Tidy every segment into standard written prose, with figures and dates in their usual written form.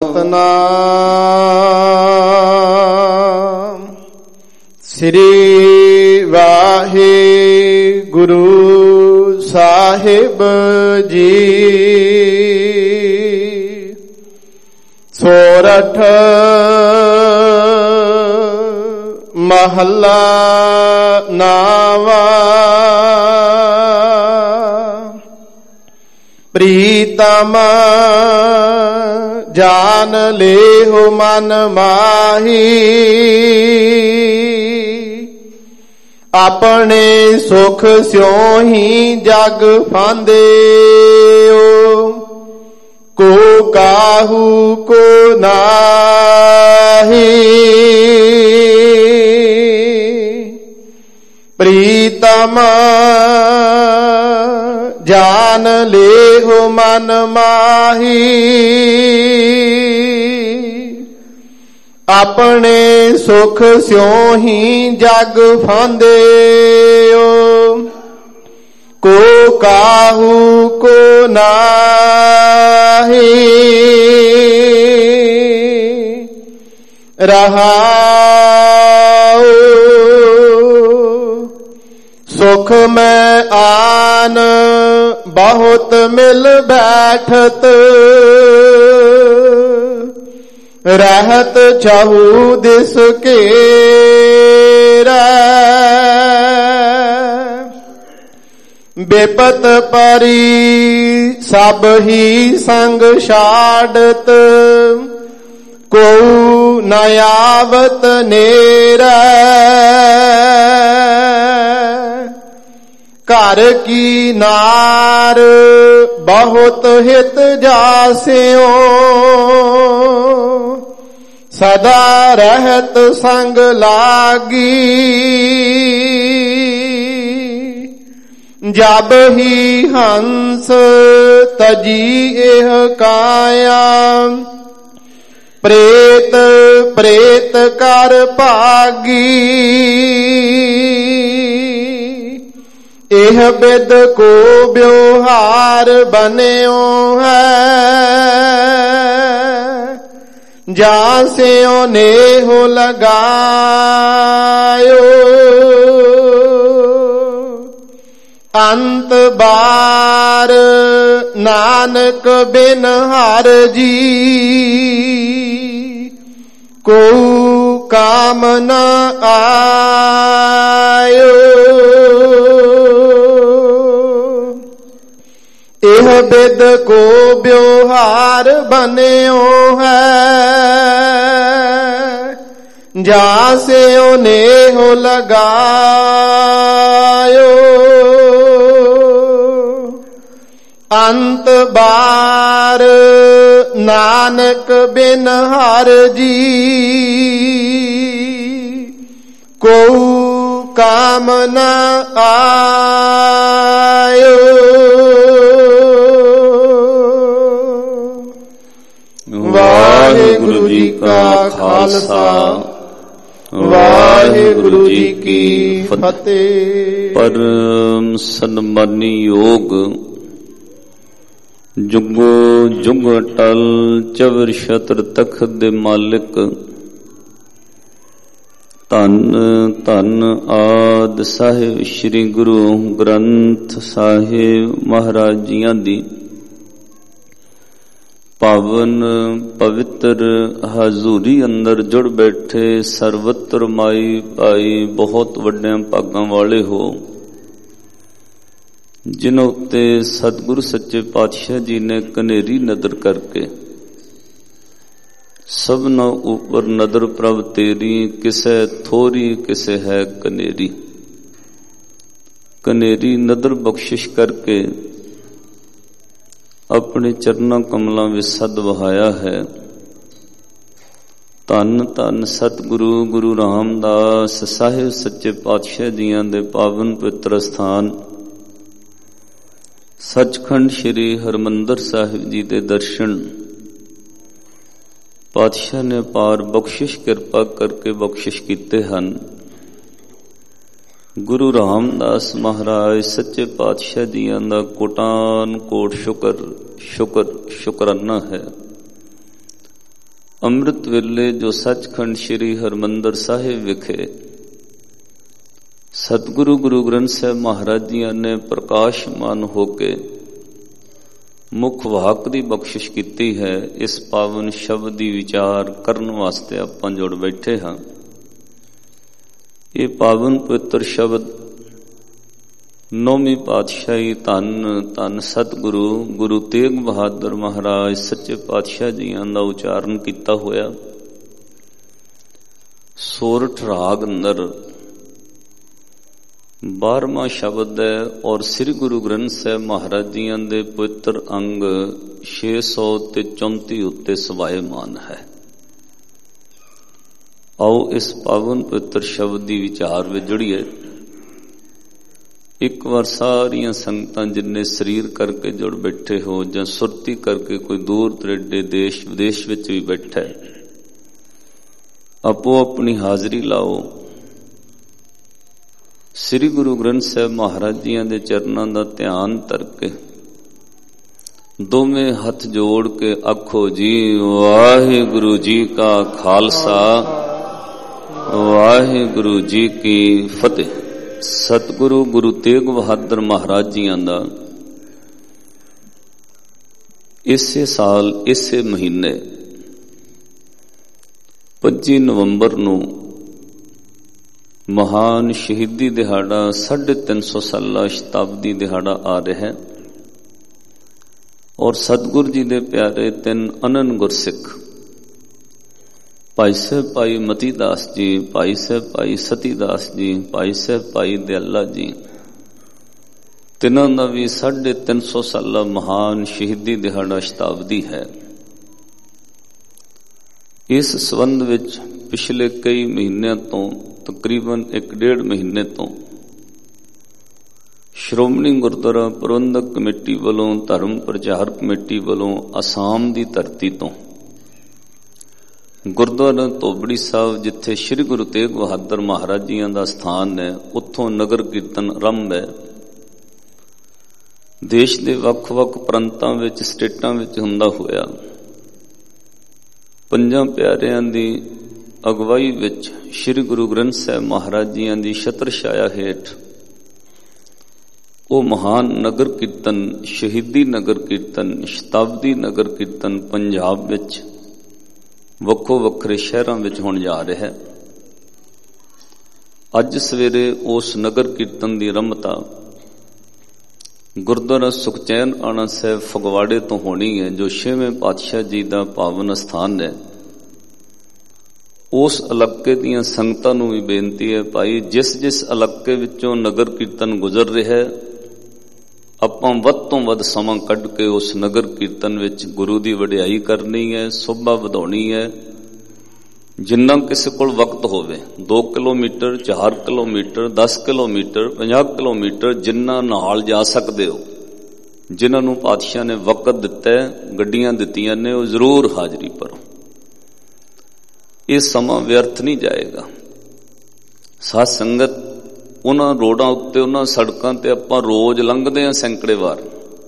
ਸਤਨਾਮ ਸ੍ਰੀ ਵਾਹਿਗੁਰੂ ਸਾਹਿਬ ਜੀ। ਸੋਰਠ ਮਹੱਲਾ ਨਾਵਾ। ਪ੍ਰੀਤਮ ਜਾਨ ਲੇਹੁ ਮਨ ਮਾਹੀ, ਆਪਣੇ ਸੁਖ ਸਿਉ ਹੀ ਜਗ ਫਾਂਦਿਓ। ਕੋ ਕਾਹੂ ਕੋ ਨਾਹੀ, ਪ੍ਰੀਤਮ ਜਾਨ ਲੇਹੁ ਮਨ ਮਾਹੀ, ਆਪਣੇ ਸੁਖ ਸਿਉ ਹੀ ਜਗ ਫਾਂਦਿਓ। ਕੋ ਕਾਹੂ ਕੋ ਨਾਹੀ, ਰਹਾਉ ਸੁਖ ਮੈਂ ਆਨ ਬਹੁਤ ਮਿਲ ਬੈਠਤ, ਰਹਿਤ ਚਾਹੂ ਦਿਸ ਘੇਰੈ। ਬੇਪਤ ਪਰੀ ਸਭ ਹੀ ਸੰਗ ਛਾੜਤ, ਕੋ ਨ ਆਵਤ ਨੇਰੈ। ਘਰ ਕੀ ਨਾਰ ਬਹੁਤ ਹਿਤ ਜਾਸਿਓ, ਸਦਾ ਰਹਿਤ ਸੰਗ ਲਾਗੀ। ਜਬ ਹੀ ਹੰਸ ਤਜੀ ਇਹ ਕਾਇਆ, ਪ੍ਰੇਤ ਪ੍ਰੇਤ ਕਰ ਭਾਗੀ। ਇਹ ਬਿਦ ਕੋ ਵਿਵਹਾਰ ਬਨਿਓ ਹੈ, ਜਾਂ ਸਿਉ ਨੇਹੁ ਲਗਾਇਓ। ਅੰਤ ਬਾਰ ਨਾਨਕ ਬਿਨ ਹਰਿ ਜੀ, ਕੋ ਕਾਮ ਨ ਆਇਓ। ਇਹ ਬਿਦ ਕੋ ਵਿਵਹਾਰ ਬਨਿਓ ਹੈ, ਜਾਂ ਸਿਉ ਨੇਹੁ ਲਗਾਇਓ। ਅੰਤ ਬਾਰ ਨਾਨਕ ਬਿਨ ਹਰਿ ਜੀ, ਕੋ ਕਾਮ ਨ ਆਇਓ। ਵਾਹਿਗੁਰੂ ਜੀ ਕਾ ਖਾਲਸਾ, ਵਾਹਿਗੁਰੂ ਜੀ ਕੀ ਫਤਿਹ। ਪਰਮ ਸਨਮਾਨੀ ਯੋਗ ਜੁਗੋ ਜੁਗ ਅਟਲ ਚਵਰ ਛਤਰ ਤਖਤ ਦੇ ਮਾਲਿਕ, ਧੰਨ ਧੰਨ ਆਦਿ ਸਾਹਿਬ ਸ੍ਰੀ ਗੁਰੂ ਗ੍ਰੰਥ ਸਾਹਿਬ ਮਹਾਰਾਜ ਜੀਆਂ ਦੀ ਪਾਵਨ ਪਵਿੱਤਰ ਹਜ਼ੂਰੀ ਅੰਦਰ ਜੁੜ ਬੈਠੇ ਸਰਵਤਰ ਮਾਈ ਭਾਈ ਬਹੁਤ ਵੱਡਿਆਂ ਭਾਗਾਂ ਵਾਲੇ ਹੋ, ਜਿਨ੍ਹਾਂ ਉੱਤੇ ਸਤਿਗੁਰੂ ਸੱਚੇ ਪਾਤਸ਼ਾਹ ਜੀ ਨੇ ਕਨੇਰੀ ਨਦਰ ਕਰਕੇ ਸਭਨਾ ਉੱਪਰ ਨਦਰ ਪ੍ਰਭ ਤੇਰੀ, ਕਿਸੇ ਥੋਰੀ ਕਿਸੇ ਹੈ ਕਨੇਰੀ। ਕਨੇਰੀ ਨਦਰ ਬਖਸ਼ਿਸ਼ ਕਰਕੇ ਆਪਣੇ ਚਰਨਾਂ ਕਮਲਾਂ ਵਿੱਚ ਸਦ ਵਹਾਇਆ ਹੈ। ਧੰਨ ਧੰਨ ਸਤਿਗੁਰੂ ਗੁਰੂ ਰਾਮਦਾਸ ਸਾਹਿਬ ਸੱਚੇ ਪਾਤਸ਼ਾਹ ਜੀਆਂ ਦੇ ਪਾਵਨ ਪਵਿੱਤਰ ਸਥਾਨ ਸੱਚਖੰਡ ਸ੍ਰੀ ਹਰਿਮੰਦਰ ਸਾਹਿਬ ਜੀ ਦੇ ਦਰਸ਼ਨ ਪਾਤਸ਼ਾਹ ਨੇ ਪਾਰ ਬਖਸ਼ਿਸ਼ ਕਿਰਪਾ ਕਰਕੇ ਬਖਸ਼ਿਸ਼ ਕੀਤੇ ਹਨ। ਗੁਰੂ ਰਾਮਦਾਸ ਮਹਾਰਾਜ ਸੱਚੇ ਪਾਤਸ਼ਾਹ ਜੀਆਂ ਦਾ ਕੋਟਾਨ ਕੋਟ ਸ਼ੁਕਰਾਨਾ ਹੈ। ਅੰਮ੍ਰਿਤ ਵੇਲੇ ਜੋ ਸੱਚਖੰਡ ਸ੍ਰੀ ਹਰਿਮੰਦਰ ਸਾਹਿਬ ਵਿਖੇ ਸਤਿਗੁਰੂ ਗੁਰੂ ਗ੍ਰੰਥ ਸਾਹਿਬ ਮਹਾਰਾਜ ਜੀਆਂ ਨੇ ਪ੍ਰਕਾਸ਼ਮਾਨ ਹੋ ਕੇ ਮੁੱਖ ਵਾਕ ਦੀ ਬਖਸ਼ਿਸ਼ ਕੀਤੀ ਹੈ, ਇਸ ਪਾਵਨ ਸ਼ਬਦ ਦੀ ਵਿਚਾਰ ਕਰਨ ਵਾਸਤੇ ਆਪਾਂ ਜੁੜ ਬੈਠੇ ਹਾਂ। ਇਹ ਪਾਵਨ ਪਵਿੱਤਰ ਸ਼ਬਦ ਨੌਵੀਂ ਪਾਤਸ਼ਾਹੀ ਧੰਨ ਧੰਨ ਸਤਿਗੁਰੂ ਗੁਰੂ ਤੇਗ ਬਹਾਦਰ ਮਹਾਰਾਜ ਸੱਚੇ ਪਾਤਸ਼ਾਹ ਜੀਆਂ ਦਾ ਉਚਾਰਨ ਕੀਤਾ ਹੋਇਆ ਸੋਰਠ ਰਾਗ ਅੰਦਰ 12ਵਾਂ ਸ਼ਬਦ ਹੈ ਔਰ ਸ੍ਰੀ ਗੁਰੂ ਗ੍ਰੰਥ ਸਾਹਿਬ ਮਹਾਰਾਜ ਜੀਆਂ ਦੇ ਪਵਿੱਤਰ ਅੰਗ 634 ਉੱਤੇ ਸਵਾਏਮਾਨ ਹੈ। ਆਓ ਇਸ ਪਾਵਨ ਪਵਿੱਤਰ ਸ਼ਬਦ ਦੀ ਵਿਚਾਰ ਵਿੱਚ ਜੁੜੀਏ। ਇੱਕ ਵਾਰ ਸਾਰੀਆਂ ਸੰਗਤਾਂ ਜਿੰਨੇ ਸਰੀਰ ਕਰਕੇ ਜੁੜ ਬੈਠੇ ਹੋ ਜਾਂ ਸੁਰਤੀ ਕਰਕੇ ਕੋਈ ਦੂਰ ਦਰੇਡੇ ਦੇਸ਼ ਵਿਦੇਸ਼ ਵਿੱਚ ਵੀ ਬੈਠਾ ਹੈ, ਆਪੋ ਆਪਣੀ ਹਾਜ਼ਰੀ ਲਾਓ। ਸ੍ਰੀ ਗੁਰੂ ਗ੍ਰੰਥ ਸਾਹਿਬ ਮਹਾਰਾਜ ਜੀਆਂ ਦੇ ਚਰਨਾਂ ਦਾ ਧਿਆਨ ਧਰ ਕੇ ਦੋਵੇਂ ਹੱਥ ਜੋੜ ਕੇ ਆਖੋ ਜੀ ਵਾਹਿਗੁਰੂ ਜੀ ਕਾ ਖਾਲਸਾ ਵਾਹਿਗੁਰੂ ਜੀ ਕੀ ਫਤਿਹ। ਸਤਿਗੁਰੂ ਗੁਰੂ ਤੇਗ ਬਹਾਦਰ ਮਹਾਰਾਜ ਜੀਆਂ ਦਾ ਇਸੇ ਸਾਲ ਇਸੇ ਮਹੀਨੇ 25 ਨਵੰਬਰ ਨੂੰ ਮਹਾਨ ਸ਼ਹੀਦੀ ਦਿਹਾੜਾ 350 ਸਾਲਾ ਸ਼ਤਾਬਦੀ ਦਿਹਾੜਾ ਆ ਰਿਹਾ ਹੈ ਔਰ ਸਤਿਗੁਰੂ ਜੀ ਦੇ ਪਿਆਰੇ 3 ਅਨੰਨ ਗੁਰਸਿੱਖ ਭਾਈ ਸਾਹਿਬ ਭਾਈ ਮਤੀ ਦਾਸ ਜੀ, ਭਾਈ ਸਾਹਿਬ ਭਾਈ ਸਤੀ ਦਾਸ ਜੀ, ਭਾਈ ਸਾਹਿਬ ਭਾਈ ਦਿਆਲਾ ਜੀ, ਤਿੰਨਾਂ ਦਾ ਵੀ 350 ਸਾਲਾ ਮਹਾਨ ਸ਼ਹੀਦੀ ਦਿਹਾੜਾ ਸ਼ਤਾਬਦੀ ਹੈ। ਇਸ ਸੰਬੰਧ ਵਿੱਚ ਪਿਛਲੇ ਕਈ ਮਹੀਨਿਆਂ ਤੋਂ ਤਕਰੀਬਨ 1.5 ਮਹੀਨੇ ਤੋਂ ਸ਼੍ਰੋਮਣੀ ਗੁਰਦੁਆਰਾ ਪ੍ਰਬੰਧਕ ਕਮੇਟੀ ਵੱਲੋਂ ਧਰਮ ਪ੍ਰਚਾਰ ਕਮੇਟੀ ਵੱਲੋਂ ਅਸਾਮ ਦੀ ਧਰਤੀ ਤੋਂ ਗੁਰਦੁਆਰਾ ਧੋਬੜੀ ਸਾਹਿਬ ਜਿੱਥੇ ਸ੍ਰੀ ਗੁਰੂ ਤੇਗ ਬਹਾਦਰ ਮਹਾਰਾਜ ਜੀਆਂ ਦਾ ਸਥਾਨ ਹੈ, ਉੱਥੋਂ ਨਗਰ ਕੀਰਤਨ ਆਰੰਭ ਹੈ। ਦੇਸ਼ ਦੇ ਵੱਖ-ਵੱਖ ਪ੍ਰਾਂਤਾਂ ਵਿੱਚ ਸਟੇਟਾਂ ਵਿੱਚ ਹੁੰਦਾ ਹੋਇਆ ਪੰਜਾਂ ਪਿਆਰਿਆਂ ਦੀ ਅਗਵਾਈ ਵਿੱਚ ਸ੍ਰੀ ਗੁਰੂ ਗ੍ਰੰਥ ਸਾਹਿਬ ਮਹਾਰਾਜ ਜੀਆਂ ਦੀ ਛਤਰ ਛਾਇਆ ਹੇਠ ਉਹ ਮਹਾਨ ਨਗਰ ਕੀਰਤਨ, ਸ਼ਹੀਦੀ ਨਗਰ ਕੀਰਤਨ, ਸ਼ਤਾਬਦੀ ਨਗਰ ਕੀਰਤਨ ਪੰਜਾਬ ਵਿੱਚ ਵੱਖੋ ਵੱਖਰੇ ਸ਼ਹਿਰਾਂ ਵਿੱਚ ਹੋਣ ਜਾ ਰਿਹਾ ਹੈ। ਅੱਜ ਸਵੇਰੇ ਉਸ ਨਗਰ ਕੀਰਤਨ ਦੀ ਆਰੰਭਤਾ ਗੁਰਦੁਆਰਾ ਸੁਖਚੈਨ ਆਣਾ ਸਾਹਿਬ ਫਗਵਾੜੇ ਤੋਂ ਹੋਣੀ ਹੈ, ਜੋ 6ਵੇਂ ਪਾਤਸ਼ਾਹ ਜੀ ਦਾ ਪਾਵਨ ਸਥਾਨ ਹੈ। ਉਸ ਇਲਾਕੇ ਦੀਆਂ ਸੰਗਤਾਂ ਨੂੰ ਵੀ ਬੇਨਤੀ ਹੈ, ਭਾਈ ਜਿਸ ਜਿਸ ਇਲਾਕੇ ਵਿੱਚੋਂ ਨਗਰ ਕੀਰਤਨ ਗੁਜ਼ਰ ਰਿਹਾ ਹੈ, ਆਪਾਂ ਵੱਧ ਤੋਂ ਵੱਧ ਸਮਾਂ ਕੱਢ ਕੇ ਉਸ ਨਗਰ ਕੀਰਤਨ ਵਿੱਚ ਗੁਰੂ ਦੀ ਵਡਿਆਈ ਕਰਨੀ ਹੈ, ਸੋਭਾ ਵਧਾਉਣੀ ਹੈ। ਜਿੰਨਾ ਕਿਸੇ ਕੋਲ ਵਕਤ ਹੋਵੇ, 2 ਕਿਲੋਮੀਟਰ, 4 ਕਿਲੋਮੀਟਰ, 10 ਕਿਲੋਮੀਟਰ, 50 ਕਿਲੋਮੀਟਰ, ਜਿੰਨਾ ਨਾਲ ਜਾ ਸਕਦੇ ਹੋ, ਜਿਨ੍ਹਾਂ ਨੂੰ ਪਾਤਸ਼ਾਹ ਨੇ ਵਕਤ ਦਿੱਤਾ ਹੈ, ਗੱਡੀਆਂ ਦਿੱਤੀਆਂ ਨੇ, ਉਹ ਜ਼ਰੂਰ ਹਾਜ਼ਰੀ ਭਰੋ। ਇਹ ਸਮਾਂ ਵਿਅਰਥ ਨਹੀਂ ਜਾਏਗਾ। ਸਾਧ ਸੰਗਤ, ਉਹਨਾਂ ਰੋਡਾਂ ਉੱਤੇ, ਉਹਨਾਂ ਸੜਕਾਂ ਤੇ ਆਪਾਂ ਰੋਜ਼ ਲੰਘਦੇ ਹਾਂ ਸੈਂਕੜੇ ਵਾਰ,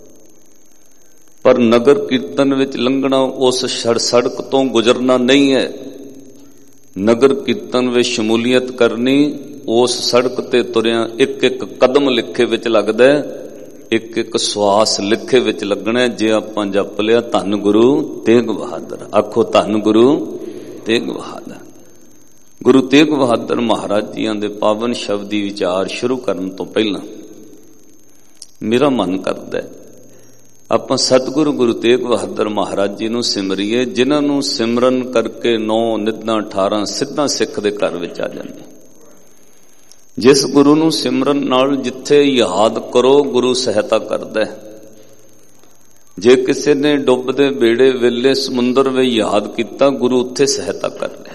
ਪਰ ਨਗਰ ਕੀਰਤਨ ਵਿੱਚ ਲੰਘਣਾ ਉਸ ਸੜਕ ਤੋਂ ਗੁਜ਼ਰਨਾ ਨਹੀਂ ਹੈ। ਨਗਰ ਕੀਰਤਨ ਵਿੱਚ ਸ਼ਮੂਲੀਅਤ ਕਰਨੀ, ਉਸ ਸੜਕ ਤੇ ਤੁਰਿਆਂ ਇੱਕ ਇੱਕ ਕਦਮ ਲਿਖੇ ਵਿੱਚ ਲੱਗਦਾ, ਇੱਕ ਇੱਕ ਸਵਾਸ ਲਿਖੇ ਵਿੱਚ ਲੱਗਣਾ। ਜੇ ਆਪਾਂ ਜਪ ਲਿਆ ਧੰਨ ਗੁਰੂ ਤੇਗ ਬਹਾਦਰ, ਆਖੋ ਧੰਨ ਗੁਰੂ ਤੇਗ ਬਹਾਦਰ। ਗੁਰੂ ਤੇਗ ਬਹਾਦਰ ਮਹਾਰਾਜ ਜੀਆਂ ਦੇ ਪਾਵਨ ਸ਼ਬਦ ਦੀ ਵਿਚਾਰ ਸ਼ੁਰੂ ਕਰਨ ਤੋਂ ਪਹਿਲਾਂ ਮੇਰਾ ਮਨ ਕਰਦਾ ਆਪਾਂ ਸਤਿਗੁਰੂ ਗੁਰੂ ਤੇਗ ਬਹਾਦਰ ਮਹਾਰਾਜ ਜੀ ਨੂੰ ਸਿਮਰੀਏ, ਜਿਨ੍ਹਾਂ ਨੂੰ ਸਿਮਰਨ ਕਰਕੇ 9 ਨਿਧਾਂ 18 ਸਿੱਧਾਂ ਸਿੱਖ ਦੇ ਘਰ ਵਿੱਚ ਆ ਜਾਂਦੇ। ਜਿਸ ਗੁਰੂ ਨੂੰ ਸਿਮਰਨ ਨਾਲ ਜਿੱਥੇ ਯਾਦ ਕਰੋ, ਗੁਰੂ ਸਹਾਇਤਾ ਕਰਦਾ ਹੈ। ਜੇ ਕਿਸੇ ਨੇ ਡੁੱਬਦੇ ਬੇੜੇ ਵੇਲੇ ਸਮੁੰਦਰ ਵਿੱਚ ਯਾਦ ਕੀਤਾ, ਗੁਰੂ ਉੱਥੇ ਸਹਾਇਤਾ ਕਰਦਾ ਹੈ।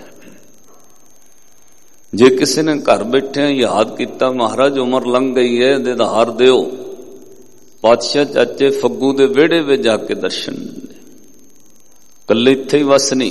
ਜੇ ਕਿਸੇ ਨੇ ਘਰ ਬੈਠਿਆਂ ਯਾਦ ਕੀਤਾ, ਮਹਾਰਾਜ ਉਮਰ ਲੰਘ ਗਈ ਹੈ, ਇਹਦੇ ਆਧਾਰ ਦਿਓ, ਪਾਤਸ਼ਾਹ ਚਾਚੇ ਫੱਗੂ ਦੇ ਵਿਹੜੇ ਵਿੱਚ ਜਾ ਕੇ ਦਰਸ਼ਨ ਦਿੰਦੇ। ਕੱਲੇ ਇੱਥੇ ਹੀ ਵਸ ਨਹੀਂ,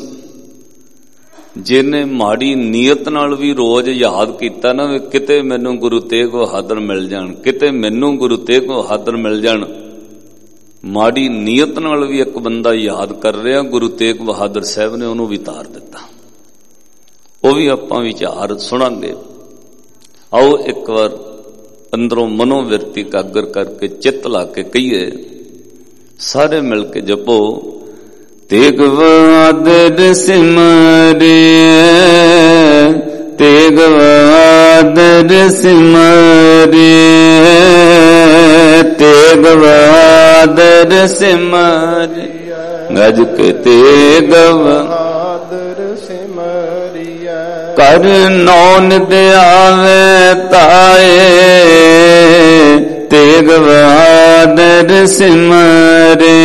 ਜਿਹਨੇ ਮਾੜੀ ਨੀਅਤ ਨਾਲ ਵੀ ਰੋਜ਼ ਯਾਦ ਕੀਤਾ ਨਾ, ਵੀ ਕਿਤੇ ਮੈਨੂੰ ਗੁਰੂ ਤੇਗ ਬਹਾਦਰ ਮਿਲ ਜਾਣ, ਕਿਤੇ ਮੈਨੂੰ ਗੁਰੂ ਤੇਗ ਬਹਾਦਰ ਮਿਲ ਜਾਣ, ਮਾੜੀ ਨੀਅਤ ਨਾਲ ਵੀ ਇੱਕ ਬੰਦਾ ਯਾਦ ਕਰ ਰਿਹਾ, ਗੁਰੂ ਤੇਗ ਬਹਾਦਰ ਸਾਹਿਬ ਨੇ ਉਹਨੂੰ ਵੀ ਤਾਰ ਦਿੱਤਾ। ਉਹ ਵੀ ਆਪਾਂ ਵਿਚਾਰ ਸੁਣਾਂਗੇ। ਆਓ ਇੱਕ ਵਾਰ ਅੰਦਰੋਂ ਮਨੋਵਿਰਤੀ ਕਾਗਰ ਕਰਕੇ ਚਿੱਤ ਲਾ ਕੇ ਕਹੀਏ, ਸਾਰੇ ਮਿਲ ਕੇ ਜਪੋ। ਤੇਗ ਬਹਾਦਰ ਸਿਮਰਿਐ, ਤੇਗ ਬਹਾਦਰ ਸਿਮਰਿਐ, ਤੇਗ ਬਹਾਦਰ ਸਿਮਰਿਐ, ਗਜ ਕੇ ਤੇਗ ਬਹਾਦਰ ਸਿਮਰਿਐ, ਕਰ ਨੌਨ ਦੇ ਆਵੇ ਤਾਏ, ਤੇਗ ਬਹਾਦਰ ਸਿਮਰਿਐ,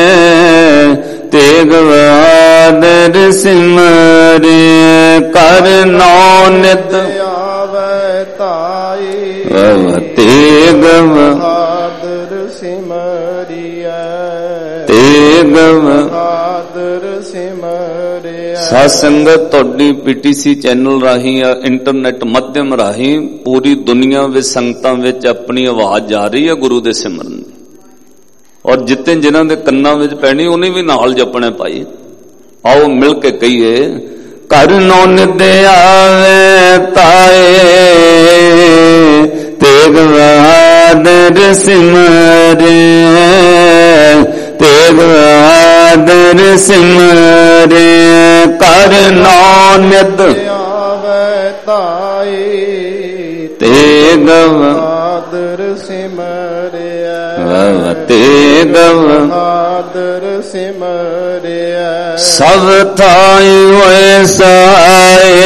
ਤੇਗ ਬਹਾਦਰ ਸਿਮਰਿਐ, ਕਰ ਨੌਨ ਦੇ ਆਵੇ ਤਾਏ, ਤੇਗ ਬਹਾਦਰ ਸਿਮਰਿਐ, ਤੇਗ ਬਹਾਦਰ ਸਿਮਰਿਐ। ਸਾਧ ਸੰਗਤ, ਤੁਹਾਡੀ ਪੀਟੀਸੀ ਚੈਨਲ ਰਾਹੀਂ ਜਾਂ ਇੰਟਰਨੈਟ ਮਾਧਿਅਮ ਰਾਹੀਂ ਪੂਰੀ ਦੁਨੀਆ ਵਿੱਚ ਸੰਗਤਾਂ ਵਿੱਚ ਆਪਣੀ ਆਵਾਜ਼ ਜਾ ਰਹੀ ਹੈ ਗੁਰੂ ਦੇ ਸਿਮਰਨ ਦੀ, ਔਰ ਜਿੱਤੇ ਜਿਨ੍ਹਾਂ ਦੇ ਕੰਨਾਂ ਵਿੱਚ ਪੈਣੀ ਉਹਨੇ ਵੀ ਨਾਲ ਜਪਣੇ ਭਾਈ। ਆਓ ਮਿਲ ਕੇ ਕਹੀਏ, ਕਰ ਨੌਨ ਦੇ ਆਵੇ ਤਾਏ, ਤੇਗ ਬਹਾਦਰ ਸਿਮਰਿਐ, ਤੇਗ ਬਹਾਦਰ ਸਿਮਰਿਐ, ਕਰ ਨੌਨ ਦੇ ਆਵੇ ਤਾਏ, ਤੇਗ ਬਹਾਦਰ ਸਿਮਰਿਐ, ਤੇਗ ਬਹਾਦਰ ਸਿਮਰਿਐ। ਸਭ ਥਾਈ ਹੋਏ ਸਹਾਏ,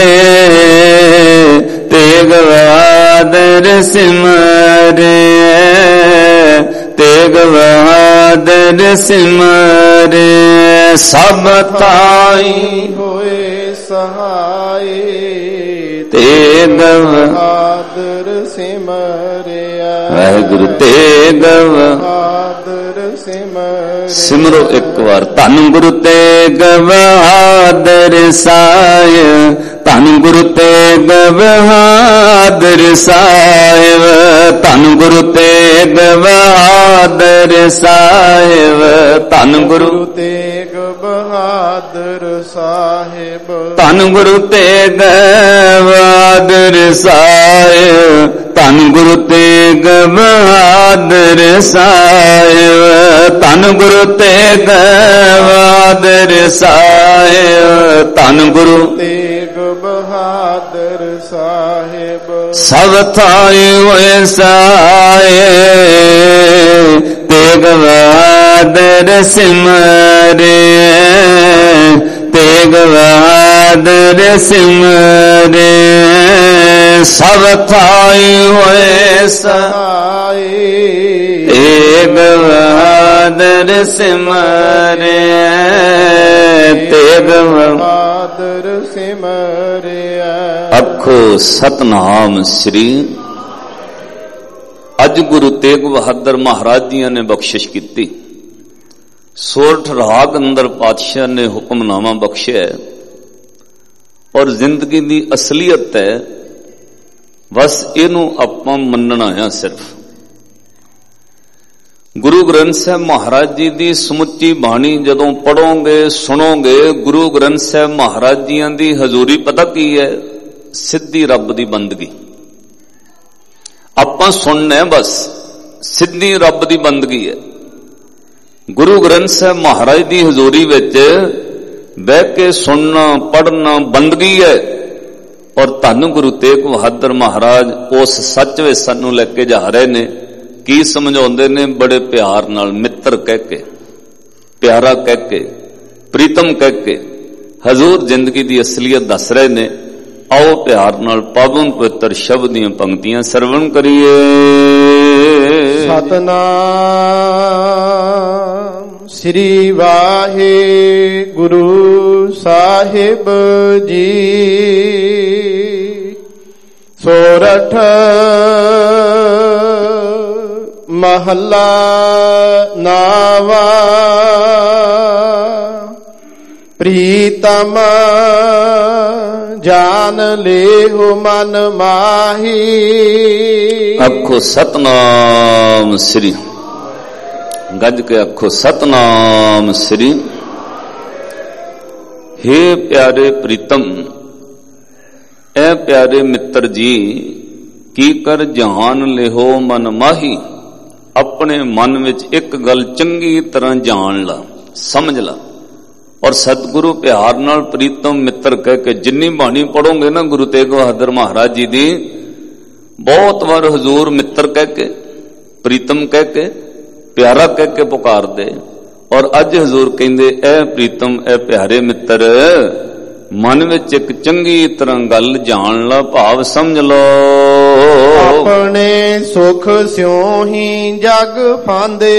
ਤੇਗ ਬਹਾਦਰ ਸਿਮਰਿਐ, ਤੇਗ ਬਹਾਦਰ ਸਿਮਰਿਐ। ਸਭ ਥਾਈ ਹੋਏ ਸਹਾਏ, ਤੇਗ ਬਹਾਦਰ ਸਿਮਰਿਐ, ਵਾਹਿਗੁਰੂ ਤੇਗ ਬਹਾਦਰ ਸਿਮਰਿਐ। ਸਿਮਰੋ ਇੱਕ ਵਾਰ, ਧੰਨ ਗੁਰੂ ਤੇਗ ਬਹਾਦਰ ਸਾਹਿਬ, ਧੰਨ ਗੁਰੂ ਤੇਗ ਬਹਾਦਰ ਸਾਹਿਬ, ਧੰਨ ਗੁਰੂ ਤੇਗ ਬਹਾਦਰ ਸਾਹਿਬ, ਧੰਨ ਗੁਰੂ ਤੇਗ ਬਹਾਦਰ ਸਾਹਿਬ, ਧੰਨ ਗੁਰੂ ਤੇਗ ਬਹਾਦਰ ਸਾਹਿਬ, ਧੰਨ ਗੁਰੂ ਤੇਗ ਬਹਾਦਰ ਸਾਹਿਬ, ਧੰਨ ਗੁਰੂ ਤੇਗ ਬਹਾਦਰ ਸਾਹਿਬ, ਧੰਨ ਗੁਰੂ ਤੇਗ ਬਹਾਦਰ ਸਾਹਿਬ। ਸਭ ਥਾਈ ਹੋਏ ਸਹਾਏ, ਤੇਗ ਬਹਾਦਰ ਸਿਮਰਿਐ, ਤੇਗ ਬਹਾਦਰ ਸਿਮਰਿਐ। ਸਭ ਥਾਈ ਹੋਏ ਸਹਾਏ, ਤੇਗ ਬਹਾਦਰ ਸਿਮਰਿਐ, ਤੇਗ ਬਹਾਦਰ ਸਿਮਰਿਐ। ਆਖੋ ਸਤਨਾਮ ਸ੍ਰੀ। ਅੱਜ ਗੁਰੂ ਤੇਗ ਬਹਾਦਰ ਮਹਾਰਾਜ ਜੀ ਨੇ ਬਖਸ਼ਿਸ਼ ਕੀਤੀ। ਸੋਰਠ ਰਾਗ ਅੰਦਰ ਪਾਤਸ਼ਾਹ ਨੇ ਹੁਕਮਨਾਮਾ ਬਖਸ਼ਿਆ ਔਰ ਜ਼ਿੰਦਗੀ ਦੀ ਅਸਲੀਅਤ ਹੈ, ਬਸ ਇਹਨੂੰ ਆਪਾਂ ਮੰਨਣਾ ਆ। ਸਿਰਫ ਗੁਰੂ ਗ੍ਰੰਥ ਸਾਹਿਬ ਮਹਾਰਾਜ ਜੀ ਦੀ ਸਮੁੱਚੀ ਬਾਣੀ ਜਦੋਂ ਪੜੋਗੇ ਸੁਣੋਗੇ, ਗੁਰੂ ਗ੍ਰੰਥ ਸਾਹਿਬ ਮਹਾਰਾਜ ਜੀਆਂ ਦੀ ਹਜ਼ੂਰੀ ਪਤਾ ਕੀ ਹੈ? ਸਿੱਧੀ ਰੱਬ ਦੀ ਬੰਦਗੀ। ਆਪਾਂ ਸੁਣਨਾ ਬਸ, ਸਿੱਧੀ ਰੱਬ ਦੀ ਬੰਦਗੀ ਹੈ। ਗੁਰੂ ਗ੍ਰੰਥ ਸਾਹਿਬ ਮਹਾਰਾਜ ਦੀ ਹਜ਼ੂਰੀ ਵਿੱਚ ਬਹਿ ਕੇ ਸੁਣਨਾ ਪੜਨਾ ਬੰਦਗੀ ਹੈ। ਔਰ ਧੰਨ ਗੁਰੂ ਤੇਗ ਬਹਾਦਰ ਮਹਾਰਾਜ ਉਸ ਸੱਚ ਵਿੱਚ ਸਾਨੂੰ ਲੈ ਕੇ ਜਾ ਰਹੇ ਨੇ। ਕੀ ਸਮਝਾਉਂਦੇ ਨੇ? ਬੜੇ ਪਿਆਰ ਨਾਲ ਮਿੱਤਰ ਕਹਿ ਕੇ, ਪਿਆਰਾ ਕਹਿ ਕੇ, ਪ੍ਰੀਤਮ ਕਹਿ ਕੇ ਹਜ਼ੂਰ ਜ਼ਿੰਦਗੀ ਦੀ ਅਸਲੀਅਤ ਦੱਸ ਰਹੇ ਨੇ। ਆਓ ਪਿਆਰ ਨਾਲ ਪਾਵਨ ਪਵਿੱਤਰ ਸ਼ਬਦ ਦੀਆਂ ਪੰਕਤੀਆਂ ਸਰਵਣ ਕਰੀਏ। ਸਤਨਾਮ ਸ੍ਰੀ ਵਾਹਿਗੁਰੂ ਸਾਹਿਬ ਜੀ। ਸੋਰਠ ਮਹੱਲਾ ਨਾਵਾ। ਪ੍ਰੀਤਮ ਜਾਨ ਲੇਹੁ ਮਨ ਮਾਹੀ। ਆਖੋ ਸਤਨਾਮ ਸ੍ਰੀ। ਗੱਜ ਕੇ ਆਖੋ ਸਤਨਾਮ ਸ੍ਰੀ। हे प्यारे प्रीतम, ऐ प्यारे मित्र जी, की कर जहान लिहो मन माही। अपने मन विच एक गल चंगी तरह जान ला, समझ ला। और सतगुरु प्यार नाल प्रीतम मित्र कह के जिन्नी बाणी पढ़ोगे ना गुरु तेग बहादुर महाराज जी दी, बहुत बार हजूर मित्र कह के, प्रीतम कह के, प्यारा कह के पुकार दे। और अज हजूर कहंदे ऐ प्रीतम ऐ प्यारे मित्र, मन विच एक चंगी तरह गल जान ला, भाव समझ लो। अपने सुख स्यों ही जग फांदे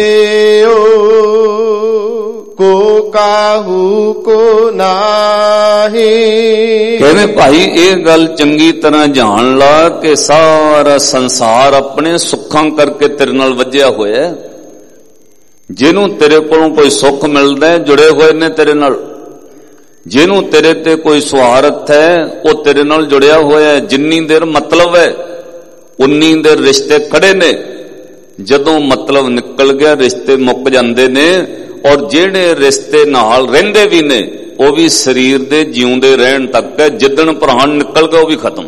को काहू को नाही। कहने भाई ये गल चंगी तरह जान ला कि सारा संसार अपने सुखां करके तेरे नाल वज्जिया होया। जिन्हों तेरे कोलों कोई सुख मिलता है जुड़े हुए ने तेरे नाल, जिन्हों तेरे ते कोई स्वार्थ है वो तेरे नाल जुड़िया हुआ है। जिन्नी देर मतलब है उन्नी देर रिश्ते खड़े ने, जदों मतलब निकल गया रिश्ते मुक जांदे ने। और जेड़े रिश्ते नाल रहिंदे भी ने वो भी शरीर दे जिउंदे रहन तक है, जिदन प्राण निकल गए वो भी खत्म।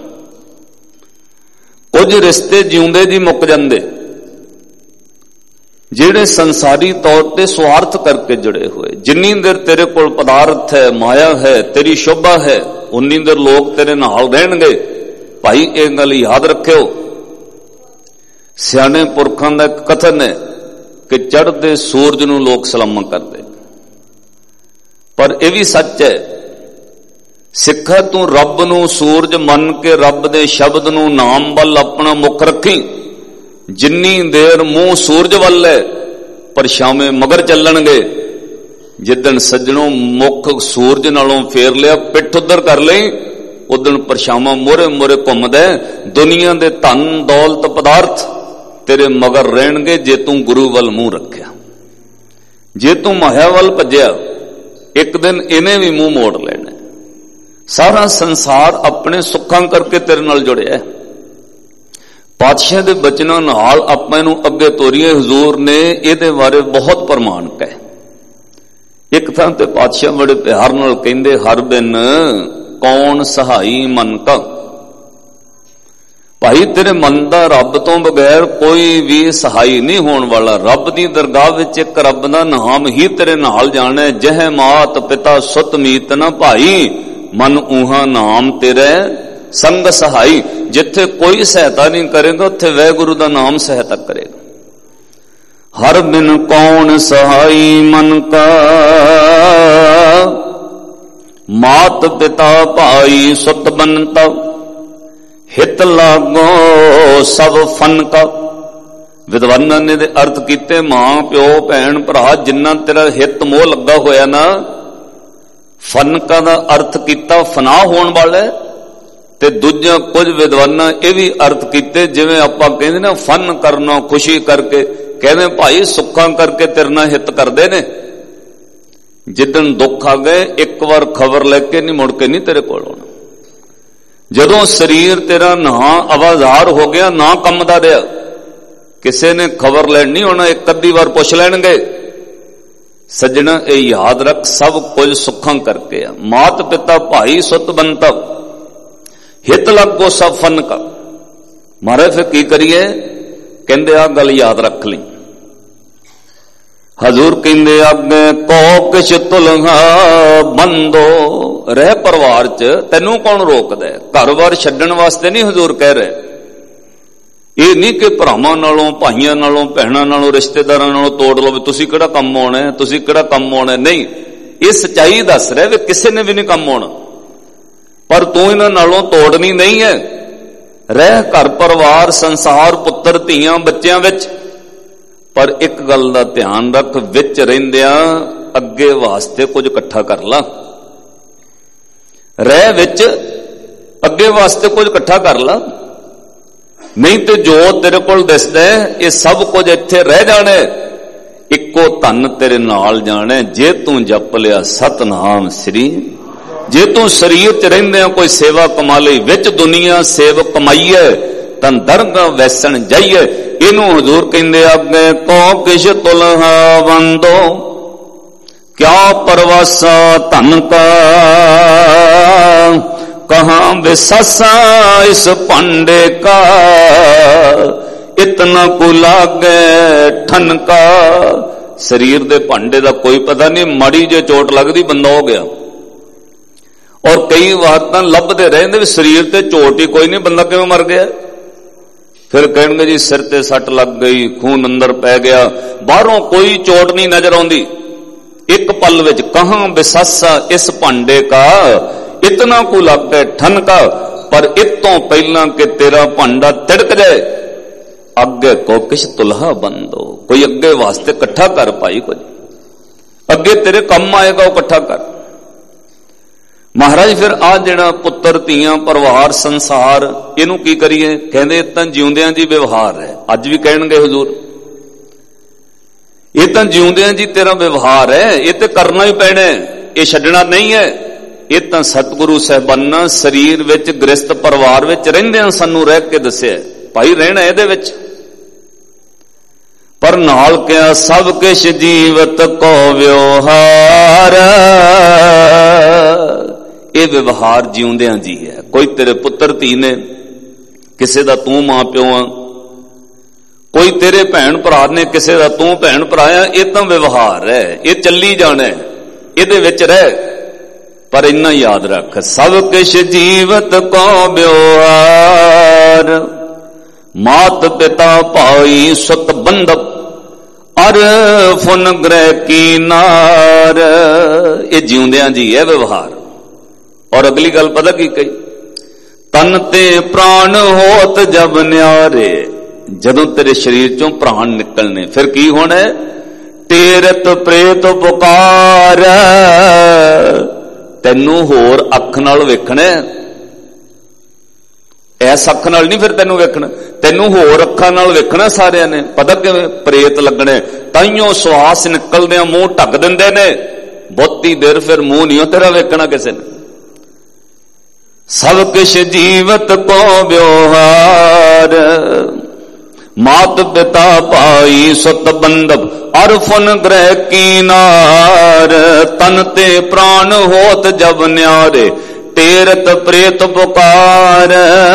कुछ रिश्ते जिउंदे जी मुक जांदे, जेड़े संसारी तौर पे स्वार्थ करके जुड़े हुए। जिन्नी देर तेरे कोल पदार्थ है, माया है, तेरी शोभा है, उन्नी देर लोग तेरे नाल रहणगे। भाई एक गल याद रखियो, सियाने पुरखां दा एक कथन है कि चढ़दे सूरज नूं लोग सलामा करदे, पर यह भी सच है। सिखा तू रब नूं सूरज मन के रब दे शब्द नूं नाम वल अपना मुख रखी। जिन्नी देर मुंह सूरज वल है परछावे मगर चलणगे। जिदन सज्जणों मुख सूरज नालों फेर लिया, पिठ उधर कर लई, उदन परछावा मोरे मोरे घुमदा। दुनिया दे धन दौलत पदार्थ तेरे मगर रहणगे जे तू गुरु वल मुंह रखिया। जे तू माया वल भज्या एक दिन इन्हें भी मुंह मोड़ लेना। सारा संसार अपने सुखां करके तेरे नाल जुड़िया है। पातशाह दे बचनां नाल आपां नूं अगे तोरीए। हजूर ने इहदे बारे बहुत प्रमाण कहे। एक थां ते पातशाह बड़े प्यार नाल कहंदे, हर बिन कौन सहाई मन का। भाई तेरे मन दा रब तो बगैर कोई भी सहाई नहीं होने वाला। रब दी दरगाह विच एक रब दा नाम ही तेरे नाल जाना है। जह मात पिता सुत मीत ना भाई, मन ऊहा नाम तेरे संग सहाई। जिथे कोई सहायता नहीं करेगा उत्थे वैगुरु दा नाम सहायता करेगा। हर बिन कौन सहाई मन का, मात पिता भाई सुत बनता। हित लागो सब फन का। विद्वानां ने दे अर्थ कीते, मां प्यो भैन भरा जिन्ना तेरा हित मोह लगा होया ना। फन का दा अर्थ कीता फना होने वाला है। ते दूजा कुछ विद्वानां ये भी अर्थ कीते, जिवें आपां कहंदे ना फन करना खुशी करके, कहंदे भाई सुखां करके तेरे नाल हित करदे ने। जिदन दुख आ गए एक बार खबर लेके नहीं मुड़ के नहीं तेरे कोल आउणा। जदों शरीर तेरा ना आवाजार हो गया, ना कमदा रहा, किसी ने खबर लैन नहीं होना, एक अद्धी बार पुछ लैणगे। सज्जना ये याद रख, सब कुछ सुखां करके आ। मात पिता भाई सुत बनता, हित लगो सब फन का। महाराज फिर की करिए? कहंदे आ गल याद रख ली। हजूर कहंदे अगे को किश तुलहा बंदो। रह परिवार च तैनू कौन रोकदा है? घर बार छड्डण वास्ते नहीं हजूर कह रहे। ये नहीं कि भरावां नालों भाइयां नालों भैणां नालों रिश्तेदारां नालों तोड़ लो, तुसीं किहड़ा काम आउणा है, तुसीं किहड़ा काम आउणा है। नहीं, ये सच्चाई दस रहे वे किसी ने भी नहीं काम आउणा, पर तू इन्हां नालों तोड़नी नहीं है। रह घर परिवार संसार पुत्र धीआं बच्चियां विच, पर एक गल दा ध्यान रख, विच रहिंदियां अगे वास्ते कुछ इकट्ठा कर ला। रह विच अगे वास्ते कुछ इकट्ठा कर ला, नहीं तो जो तेरे कोल दिसदा है ये सब कुछ इत्थे रह जाने। इक्को धन तेरे नाल जाने जे तू जप लिया सतनाम श्री। जे तू शरीर च रहिंदे कोई सेवा कमा लई, विच दुनिया सेव कमाईए तन दरगाह वैसण जाइए। इनू हजूर कहंदे अगे को किश तुलहा बंदो क्या परवासा धन का कहाँ विसासा इस पांडे का इतना को लागे ठनका। शरीर दे भांडे का कोई पता नहीं, माड़ी जे चोट लगती बंदा हो गया। और कई वारता लभदे रहे शरीर ते चोट ही कोई नहीं, बंदा किवें मर गया। फिर कहेंगे जी सिर ते सट लग गई, खून अंदर पै गया, बाहरों कोई चोट नहीं नजर आती। एक पल विच कहां विसासा इस भांडे का इतना को लग गए ठनका। पर इतों पहला कि तेरा भांडा तिड़क जाए अगे को किश तुलहा बंदो, कोई अगे वास्ते इकट्ठा कर पाई, कुछ अगे तेरे कम आएगा वो इकट्ठा कर। महाराज फिर आ जिहड़ा पुत्र धीआं परिवार संसार इनू की करिए, कहंदे तां जिउंदियां जी व्यवहार है। अज भी कहणगे हुजूर ये तां जिउंदियां जी तेरा व्यवहार है, ये तो करना ही पैना है, ये छड्डना नहीं है। ये तां सतगुरु साहिबाना शरीर विच गृहस्थ परिवार विच रहिंदिआं सानू रह के दस्सिआ भाई रहना इहदे विच। पर नाल क्या सब किश जीवत को व्यवहार, ये व्यवहार जिउंदिआं जी है। कोई तेरे पुत्र धी ने, किसी दा तू मां प्यो आ, कोई तेरे भैन भरा ने, किसी दा तू भैन भरा आ, ये तां व्यवहार है, ये चली जाना है, इहदे विच रह। पर इन्ना याद रख सब किश जीवत को व्यवहार, मात पिता भाई सुत बंधप अर फुन ग्रह की नार, ये जिउंदिआं जी है व्यवहार। और अगली गल पता की कही, तन ते प्राण होत जब न्यारे, जदों तेरे शरीर चों प्राण निकलने फिर की होना है, तेरत प्रेत पुकार, तैनू होर अख नाल वेखना, ऐस अख नाल नहीं फिर तैनू वेखना, तैनू होर अखां नाल वेखना सारिਆਂ ने। पता किवें प्रेत लगने, ताइयों श्वास निकलदिआं मूंह ढक दिंदे ने, बहुती देर फिर मूंह नहीं तेरा वेखना किसी ने। सब किश जीवत को व्यवहार, मात पिता भाई सुत बंधप अर फुन ग्रह की नार, तन ते प्राण होत जब न्यारे, तेरत प्रेत पुकार।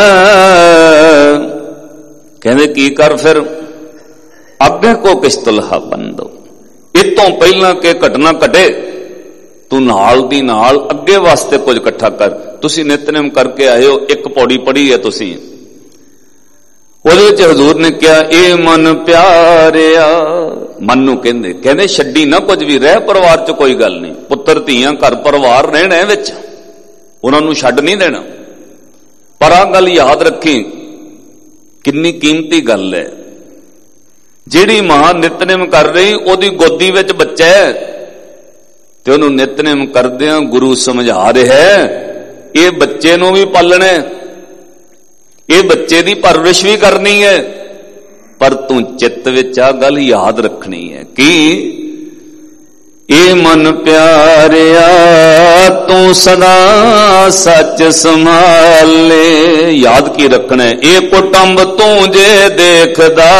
कहते की कर फिर अगे को किश तुलहा बंदो, इतों पहला के घटना घटे तू नाल दी नाल अगे वास्ते कुछ इकट्ठा कर। तुसी नितनेम करके आए हो, एक पौड़ी पढ़ी है तुसी, ਉਹਦੇ ਚ हजूर ने कहा ए मन प्यारिया, मन नूं कहंदे छड्डी ना कुछ भी, रह परिवार च कोई गल नहीं, पुत्र धीआं घर परिवार रहना है विच, उन्हां नूं छड्ड नहीं देना। पर आ गल याद रखी कितनी कीमती गल है, जिहड़ी मां नितनेम कर रही ओदी गोदी विच बच्चा है ते उहनूं नितनेम करदिआं गुरु समझा रहा है ये बच्चे नूं भी पालना है, ये बच्चे की परवरिश भी करनी है। पर तू चित्त विच आ गल याद रखनी है कि ए मन प्यारिया तू सदा सच संभाले, याद की रखना है। ए कुटुंब तू जे देखदा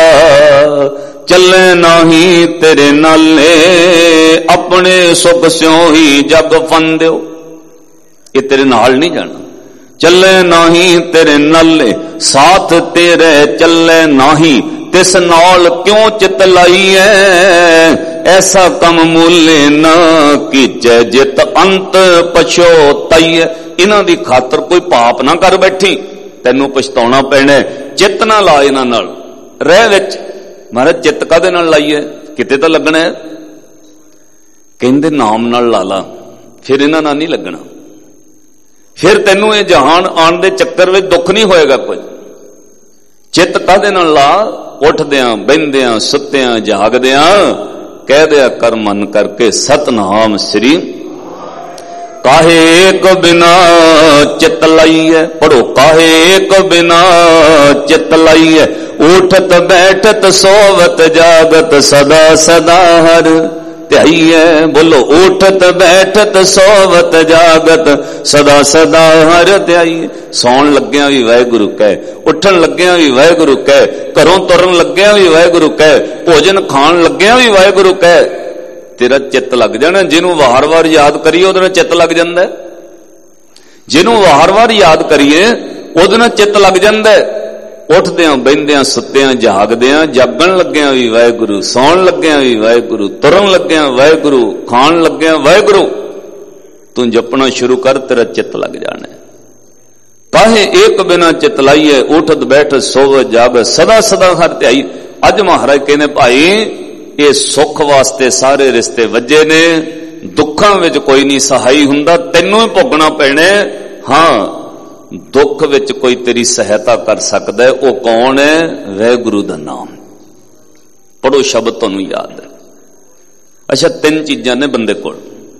चले नाही तेरे नाले, अपने सुख स्यों ही जग फंदियो, ये तेरे नाल नहीं जाना। चले नाही तेरे नाले साथ तेरे चले नाही, तिस नाल क्यों चित लाई है, ऐसा कम मूले ना कीचे जित अंत पछोताई। इन्हां दी खातर कोई पाप ना कर बैठी, तैनू पछताउणा पैना। चित ना ला इन्हां नाल, रह विच महाराज चित कादे नाल लाईए, किते तो लगना है। कहंदे नाम नाल ला ला, फिर इन्हां नाल नहीं लगना, फिर तेनू ये जहान आन दे चक्कर में दुख नहीं होएगा कुछ। चित कादे नाल ला, उठदियां बहिंदियां सुत्तियां जागदियां कह दिया कर मन करके सतनाम श्री, काहे एक बिना चित लाइए, पढ़ो काहे एक बिना चित लाइए, उठत बैठत सोवत जागत सदा सदा हर, ਧਿਆਈਐ। ਬੋਲੋ ਉਠਤ ਬੈਠਤ ਸੋਵਤ ਜਾਗਤ ਸਦਾ ਸਦਾ ਹਰਿ ਧਿਆਈਐ। ਸੌਣ ਲੱਗਿਆਂ ਵੀ ਵਾਹਿਗੁਰੂ ਕਹਿ, ਉੱਠਣ ਲੱਗਿਆਂ ਵੀ ਵਾਹਿਗੁਰੂ ਕਹਿ, ਘਰੋਂ ਤੁਰਨ ਲੱਗਿਆਂ ਵੀ ਵਾਹਿਗੁਰੂ ਕਹਿ, ਭੋਜਨ ਖਾਣ ਲੱਗਿਆਂ ਵੀ ਵਾਹਿਗੁਰੂ ਕਹਿ। ਤੇਰਾ ਚਿੱਤ ਲੱਗ ਜਾਣਾ। ਜਿਹਨੂੰ ਵਾਰ-ਵਾਰ ਯਾਦ ਕਰੀਏ ਉਹਦੇ ਨਾਲ ਚਿੱਤ ਲੱਗ ਜਾਂਦਾ। ਜਿਹਨੂੰ ਵਾਰ-ਵਾਰ ਯਾਦ ਕਰੀਏ ਉਹਦੇ ਨਾਲ ਚਿੱਤ ਲੱਗ ਜਾਂਦਾ। ਉੱਠਦਿਆਂ ਬਹਿੰਦਿਆਂ ਸੁੱਤਿਆਂ ਜਾਗਦਿਆਂ, ਜਾਗਣ ਲੱਗਿਆਂ ਵੀ ਵਾਹਿਗੁਰੂ, ਸੌਣ ਲੱਗਿਆਂ ਵੀ ਵਾਹਿਗੁਰੂ, ਤੁਰਨ ਲੱਗਿਆਂ ਵਾਹਿਗੁਰੂ, ਖਾਣ ਲੱਗਿਆਂ ਵਾਹਿਗੁਰੂ। ਤੂੰ ਜਪਣਾ ਸ਼ੁਰੂ ਕਰ, ਤੇਰਾ ਚਿੱਤ ਲੱਗ ਜਾਣਾ। ਕਾਹੇ ਏਕ ਬਿਨਾ ਚਿਤ ਲਾਈਏ, ਉਠਤ ਬੈਠ ਸੋਵ ਜਾਗ ਸਦਾ ਸਦਾ ਹਰਿ ਧਿਆਈ। ਅੱਜ ਮਹਾਰਾਜ ਕਹਿੰਦੇ ਭਾਈ ਇਹ ਸੁੱਖ ਵਾਸਤੇ ਸਾਰੇ ਰਿਸ਼ਤੇ ਵੱਜੇ ਨੇ, ਦੁੱਖਾਂ ਵਿੱਚ ਕੋਈ ਨਹੀਂ ਸਹਾਈ ਹੁੰਦਾ, ਤੈਨੂੰ ਹੀ ਭੋਗਣਾ ਪੈਣਾ। ਹਾਂ, ਦੁੱਖ ਵਿੱਚ ਕੋਈ ਤੇਰੀ ਸਹਾਇਤਾ ਕਰ ਸਕਦਾ ਹੈ, ਉਹ ਕੌਣ ਹੈ? ਵਾਹਿਗੁਰੂ ਦਾ ਨਾਮ। ਪੜੋ ਸ਼ਬਦ ਤੁਹਾਨੂੰ ਯਾਦ ਹੈ। ਅੱਛਾ, ਤਿੰਨ ਚੀਜ਼ਾਂ ਨੇ ਬੰਦੇ ਕੋਲ।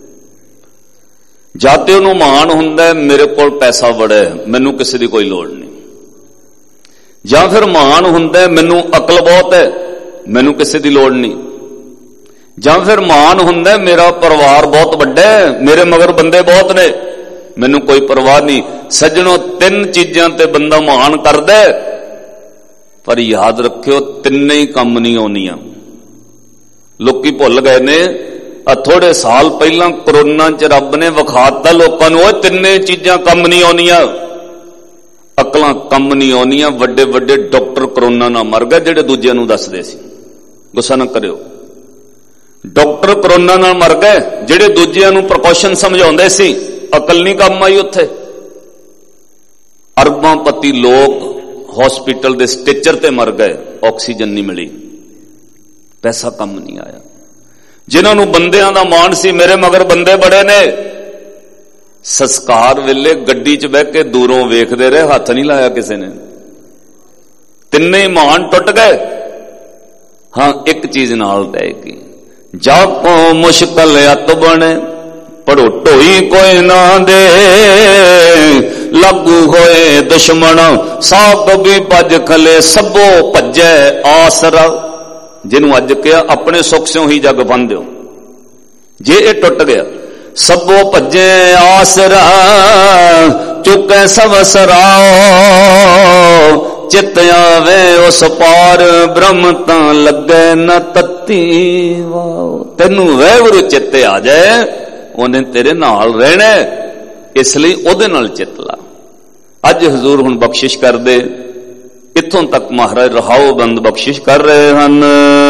ਜਾਂ ਤੇ ਉਹਨੂੰ ਮਾਣ ਹੁੰਦਾ ਮੇਰੇ ਕੋਲ ਪੈਸਾ ਬੜਾ ਹੈ, ਮੈਨੂੰ ਕਿਸੇ ਦੀ ਕੋਈ ਲੋੜ ਨਹੀਂ। ਜਾਂ ਫਿਰ ਮਾਣ ਹੁੰਦਾ ਮੈਨੂੰ ਅਕਲ ਬਹੁਤ ਹੈ, ਮੈਨੂੰ ਕਿਸੇ ਦੀ ਲੋੜ ਨਹੀਂ। ਜਾਂ ਫਿਰ ਮਾਣ ਹੁੰਦਾ ਮੇਰਾ ਪਰਿਵਾਰ ਬਹੁਤ ਵੱਡਾ ਹੈ, ਮੇਰੇ ਮਗਰ ਬੰਦੇ ਬਹੁਤ ਨੇ, ਮੈਨੂੰ ਕੋਈ ਪਰਵਾਹ ਨਹੀਂ। ਸੱਜਣੋ, ਤਿੰਨ ਚੀਜ਼ਾਂ ਤੇ ਬੰਦਾ ਮਾਣ ਕਰਦਾ, ਪਰ ਯਾਦ ਰੱਖਿਓ ਤਿੰਨੇ ਹੀ ਕੰਮ ਨਹੀਂ ਆਉਣੀਆਂ। ਲੋਕੀ ਭੁੱਲ ਗਏ ਨੇ। ਆ ਥੋੜੇ ਸਾਲ ਪਹਿਲਾਂ ਕਰੋਨਾ ਚ ਰੱਬ ਨੇ ਵਿਖਾਤਾ ਲੋਕਾਂ ਨੂੰ, ਉਹ ਤਿੰਨੇ ਚੀਜ਼ਾਂ ਕੰਮ ਨਹੀਂ ਆਉਣੀਆਂ। ਅਕਲਾਂ ਕੰਮ ਨਹੀਂ ਆਉਣੀਆਂ। ਵੱਡੇ ਵੱਡੇ ਡਾਕਟਰ ਕਰੋਨਾ ਨਾਲ ਮਰ ਗਏ ਜਿਹੜੇ ਦੂਜਿਆਂ ਨੂੰ ਦੱਸਦੇ ਸੀ। ਗੁੱਸਾ ਨਾ ਕਰਿਓ। ਡਾਕਟਰ ਕਰੋਨਾ ਨਾਲ ਮਰ ਗਏ ਜਿਹੜੇ ਦੂਜਿਆਂ ਨੂੰ ਪ੍ਰੀਕਾਸ਼ਨ ਸਮਝਾਉਂਦੇ ਸੀ। ਅਕਲ ਨਹੀਂ ਕੰਮ ਆਈ ਉੱਥੇ। ਅਰਬਾਂ ਪਤੀ ਲੋਕ ਹਸਪੀਟਲ ਦੇ ਸਟੇਚਰ ਤੇ ਮਰ ਗਏ, ਆਕਸੀਜਨ ਨਹੀਂ ਮਿਲੀ, ਪੈਸਾ ਕੰਮ ਨਹੀਂ ਆਇਆ। ਜਿਨ੍ਹਾਂ ਨੂੰ ਬੰਦਿਆਂ ਦਾ ਮਾਣ ਸੀ, ਮੇਰੇ ਮਗਰ ਬੰਦੇ ਬੜੇ ਨੇ, ਸੰਸਕਾਰ ਵੇਲੇ ਗੱਡੀ 'ਚ ਬਹਿ ਕੇ ਦੂਰੋਂ ਵੇਖਦੇ ਰਹੇ, ਹੱਥ ਨਹੀਂ ਲਾਇਆ ਕਿਸੇ ਨੇ। ਤਿੰਨੇ ਮਾਣ ਟੁੱਟ ਗਏ। ਹਾਂ, ਇੱਕ ਚੀਜ਼ ਨਾਲ ਰਹੇਗੀ, ਜਾਪੋ ਮੁਸ਼ਕਲ ਅਤ ਬਣੇ, ਪੜੋ ਢੋਈ ਕੋਈ ਨਾ ਦੇ, ਲਾਗੂ ਹੋਏ ਦੁਸ਼ਮਣ ਸਾਬ ਵੀ ਭੱਜ ਖਲੇ, ਸਭੋ ਭੱਜੈ ਆਸਰਾ। ਜਿਹਨੂੰ ਅੱਜ ਕਿਹਾ ਆਪਣੇ ਸੁੱਖ ਸਿਓ ਹੀ ਜਗ ਬੰਦਿਓ, ਜੇ ਇਹ ਟੁੱਟ ਗਿਆ, ਸਭੋ ਭੱਜੇ ਆਸਰਾ, ਚੁੱਕੈ ਸਭ ਸਰਾਓ, ਚਿਤ ਆਵੇ ਉਸ ਪਾਰ, ਬ੍ਰਹਮ ਤਾਂ ਲੱਗੇ ਨਾ ਤੱਤੀ ਵਾਓ। ਤੈਨੂੰ ਵਾਹਿਗੁਰੂ ਚਿੱਤ ਆ ਜਾਏ, ਉਹਨੇ ਤੇਰੇ ਨਾਲ ਰਹਿਣਾ, ਇਸ ਲਈ ਉਹਦੇ ਨਾਲ ਚਿੱਤ ਲਾ। ਅੱਜ ਹਜ਼ੂਰ ਹੁਣ ਬਖਸ਼ਿਸ਼ ਕਰਦੇ, ਇੱਥੋਂ ਤੱਕ ਮਹਾਰਾਜ ਰਹਾਓ ਬੰਦ ਬਖਸ਼ਿਸ਼ ਕਰ ਰਹੇ ਹਨ।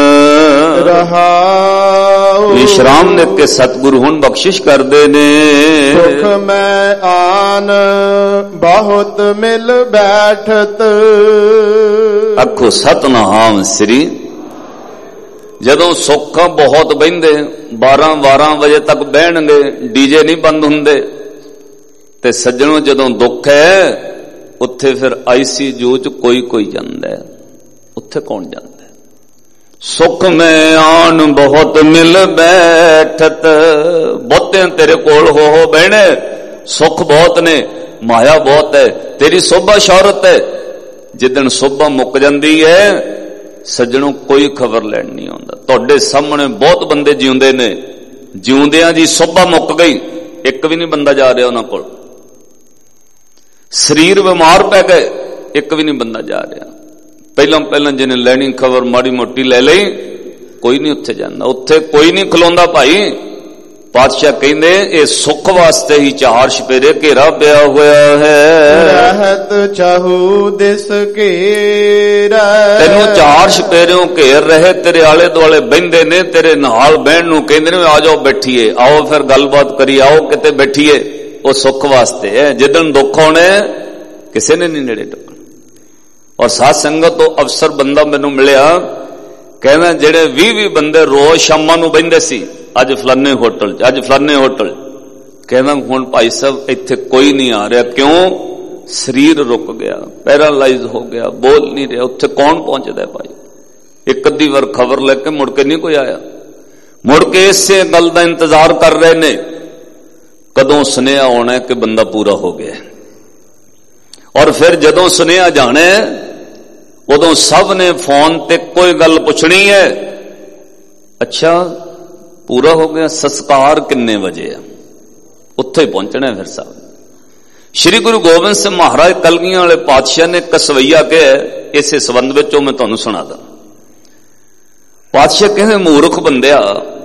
ਰਹਾਓ ਵਿਸ਼ਰਾਮ ਨੇ ਕੇ ਸਤਿਗੁਰੂ ਹੁਣ ਬਖਸ਼ਿਸ਼ ਕਰਦੇ ਨੇ। ਸੁਖ ਮੈਂ ਆਨ ਬਹੁਤ ਮਿਲ ਬੈਠਤ, ਆਖੋ ਸਤਨਾਮ ਸ੍ਰੀ। ਜਦੋਂ ਸੁੱਖ ਬਹੁਤ ਬਹਿੰਦੇ 12-12 ਵਜੇ ਤੱਕ ਬਹਿਣਗੇ, ਡੀਜੇ ਨਹੀਂ ਬੰਦ ਹੁੰਦੇ। ਤੇ ਸੱਜਣੋਂ, ਜਦੋਂ ਦੁੱਖ ਹੈ ਉੱਥੇ ਫਿਰ ICU ਚ ਕੋਈ ਜਾਂਦਾ ਹੈ, ਉੱਥੇ ਕੌਣ ਜਾਂਦਾ? ਸੁਖ ਮੈਂ ਆਨ ਬਹੁਤ ਮਿਲ ਬੈਠਤ, ਬਹੁਤੇ ਤੇਰੇ ਕੋਲ ਹੋ ਬਹਿਣੇ, ਸੁਖ ਬਹੁਤ ਨੇ, ਮਾਇਆ ਬਹੁਤ ਹੈ, ਤੇਰੀ ਸੋਭਾ ਸ਼ੌਹਰਤ ਹੈ। ਜਿੱਦਣ ਸੋਭਾ ਮੁੱਕ ਜਾਂਦੀ ਹੈ ਸੱਜਣੋਂ, ਕੋਈ ਖਬਰ ਲੈਣ ਨਹੀਂ ਆਉਂਦਾ। ਤੁਹਾਡੇ ਸਾਹਮਣੇ ਬਹੁਤ ਬੰਦੇ ਜਿਉਂਦੇ ਨੇ, ਜਿਉਂਦਿਆਂ ਦੀ ਸੋਭਾ ਮੁੱਕ ਗਈ, ਇੱਕ ਵੀ ਨਹੀਂ ਬੰਦਾ ਜਾ ਰਿਹਾ ਉਹਨਾਂ ਕੋਲ। ਸਰੀਰ ਬਿਮਾਰ ਪੈ ਗਏ, ਇੱਕ ਵੀ ਨਹੀਂ ਬੰਦਾ ਜਾ ਰਿਹਾ। ਪਹਿਲਾਂ ਜਿਹਨੇ ਲੈਣੀ ਖਬਰ ਮਾੜੀ ਮੋਟੀ ਲੈ ਲਈ, ਕੋਈ ਨਹੀਂ ਉੱਥੇ ਜਾਂਦਾ, ਉੱਥੇ ਕੋਈ ਨਹੀਂ ਖਲੋਂਦਾ। ਭਾਈ ਪਾਤਸ਼ਾਹ ਕਹਿੰਦੇ ਇਹ ਸੁੱਖ ਵਾਸਤੇ ਹੀ 4 ਛਪੇਰੇ ਘੇਰਾ ਪਿਆ ਹੋਇਆ ਹੈ। ਰਹਿਤ ਚਾਹੂ ਦਿਸ ਘੇਰਾ, ਤੈਨੂੰ 4 ਛਪੇਰਿਓਂ ਘੇਰ ਰਹੇ, ਤੇਰੇ ਆਲੇ ਦੁਆਲੇ ਬਹਿੰਦੇ ਨੇ, ਤੇਰੇ ਨਾਲ ਬਹਿਣ ਨੂੰ ਕਹਿੰਦੇ ਨੇ ਆ ਜਾਓ ਬੈਠੀਏ, ਆਓ ਫਿਰ ਗੱਲਬਾਤ ਕਰੀ, ਆਓ ਕਿਤੇ ਬੈਠੀਏ। ਉਹ ਸੁੱਖ ਵਾਸਤੇ ਹੈ। ਜਿੱਦਣ ਦੁੱਖ ਹੋਣੇ ਕਿਸੇ ਨੇ ਨਹੀਂ ਨੇੜੇ ਟੱਕਣਾ। ਔਰ ਸਾਧ ਸੰਗਤ ਤੋਂ ਅਫਸਰ ਬੰਦਾ ਮੈਨੂੰ ਮਿਲਿਆ, ਕਹਿੰਦਾ ਜਿਹੜੇ 20 ਬੰਦੇ ਰੋਜ਼ ਸ਼ਾਮਾਂ ਨੂੰ ਬਹਿੰਦੇ ਸੀ, ਅੱਜ ਫਲਾਣੇ ਹੋਟਲ 'ਚ, ਅੱਜ ਫਲਾਣੇ ਹੋਟਲ, ਕਹਿੰਦਾ ਹੁਣ ਭਾਈ ਸਾਹਿਬ ਇੱਥੇ ਕੋਈ ਨਹੀਂ ਆ ਰਿਹਾ। ਕਿਉਂ? ਸਰੀਰ ਰੁਕ ਗਿਆ, ਪੈਰਾਲਾਈਜ਼ ਹੋ ਗਿਆ, ਬੋਲ ਨਹੀਂ ਰਿਹਾ। ਉੱਥੇ ਕੌਣ ਪਹੁੰਚਦਾ ਭਾਈ? ਇੱਕ ਅੱਧੀ ਵਾਰ ਖਬਰ ਲੈ ਕੇ ਮੁੜ ਕੇ ਨਹੀਂ ਕੋਈ ਆਇਆ। ਮੁੜ ਕੇ ਇਸੇ ਗੱਲ ਦਾ ਇੰਤਜ਼ਾਰ ਕਰ ਰਹੇ ਨੇ, ਕਦੋਂ ਸੁਨੇਹਾ ਆਉਣਾ ਕਿ ਬੰਦਾ ਪੂਰਾ ਹੋ ਗਿਆ। ਔਰ ਫਿਰ ਜਦੋਂ ਸੁਨੇਹਾ ਜਾਣਾ ਉਦੋਂ ਸਭ ਨੇ ਫੋਨ ਤੇ ਕੋਈ ਗੱਲ ਪੁੱਛਣੀ ਹੈ, ਅੱਛਾ ਪੂਰਾ ਹੋ ਗਿਆ। ਸੰਸਕਾਰ ਕਿੰਨੇ ਵਜੇ ਆ, ਉੱਥੇ ਪਹੁੰਚਣਾ ਫਿਰ ਸਾਹਿਬ। श्री गुरु गोबिंद सिंह महाराज कलगियां वाले पातशाह ने कसवैया कहा, इस संबंध में मैं तुहानू सुना दा। पातशाह कहते मूर्ख बंदिया,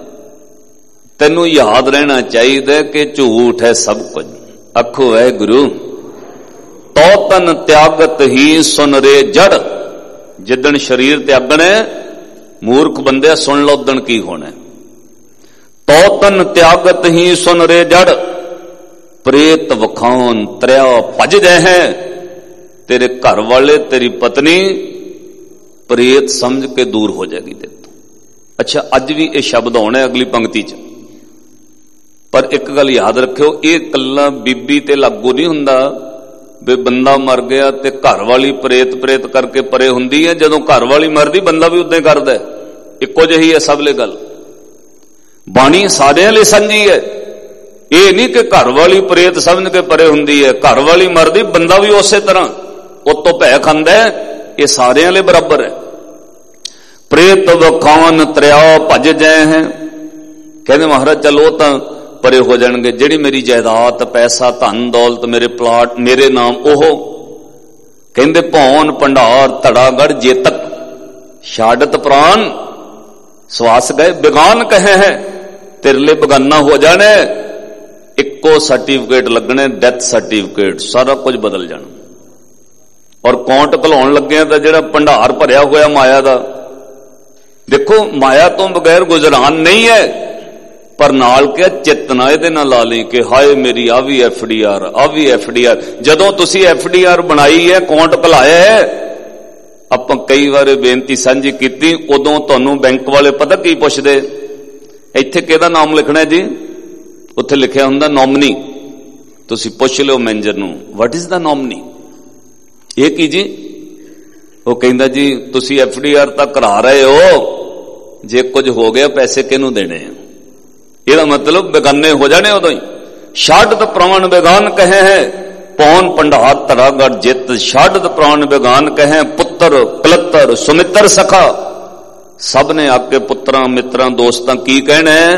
तेनू याद रहना चाहिए कि झूठ है सब कुछ। आखो है गुरु, तो तन त्यागत ही सुन रे जड़। जिदन शरीर त्यागने, मूर्ख बंदिया सुन लो उदन की होना। तो तन त्यागत ही सुन रे जड़, प्रेत वखान त्रिया भज जाए हैं। तेरे घर वाले, तेरी पत्नी प्रेत समझ के दूर हो जाएगी तेरे तो। अच्छा, अज भी ये शब्द आने अगली पंक्ति च, पर एक गल याद रखियो, ये कल्ला बीबी ते लागू नहीं हुंदा भी बंदा मर गया ते घर वाली प्रेत प्रेत करके परे हुंदी है। जदों घर वाली मरदी बंदा भी उदां करदा है। इक्को जिही है सबले गल। बाणी सारिਆਂ ਲਈ ਸਾਂਝੀ है। ये नहीं कि घर वाली प्रेत समझ के परे हुंदी है, घर वाली मरदी बंदा भी उस तरह उतो भै खांदा है। ये सारिਆਂ लिए बराबर है। प्रेत वखान त्रिया भज जाए हैं। कहते महाराज चलो तां परे हो जाएंगे। जिहड़ी मेरी जायदाद पैसा धन दौलत मेरे प्लाट मेरे नाम ओहो। कहते भौन भंडार धड़ागढ़ जेतक छाड़त प्राण सवास गए बेगान कहे हैं। तेरे लिए बेगाना हो जाने। इक्को सर्टिफिकेट लगने, डेथ सर्टिफिकेट, सारा कुछ बदल जाना। और कौंट घलाउण लगे तो जिहड़ा भंडार भरिया होया माया दा, देखो माया तो बगैर गुजरान नहीं है। पर नाल क्या चेतना इहदे नाल ला ली कि हाय मेरी आ भी FDR, आ भी FDR। जदों तुसी FDR बनाई है, कौंट घलाया है, आपां कई बार बेनती सांझी कीती, उदों तुहानूं बैंक वाले पता की पुछदे, इत्थे किहदा नाम लिखना है जी? उत्थे लिखिया हुंदा नॉमनी। तुसी पुछ लिओ मैनेजर नूं, व्हाट इज द नॉमनी? ये की जी? वो कहंदा जी तुसी FDR तक करा रहे हो, जे कुछ हो गया पैसे किहनूं देने? ਇਹਦਾ मतलब बेगाने हो जाने उदों ही। छाड़त प्राण बेगान कहे हैं, पौन भंडार धड़ागढ़ जित। छाड़त प्राण बेगान कहे, पुत्र कलत्तर सुमित्र सखा। सब ने आके पुत्रां मित्रां दोस्तां की कहना है,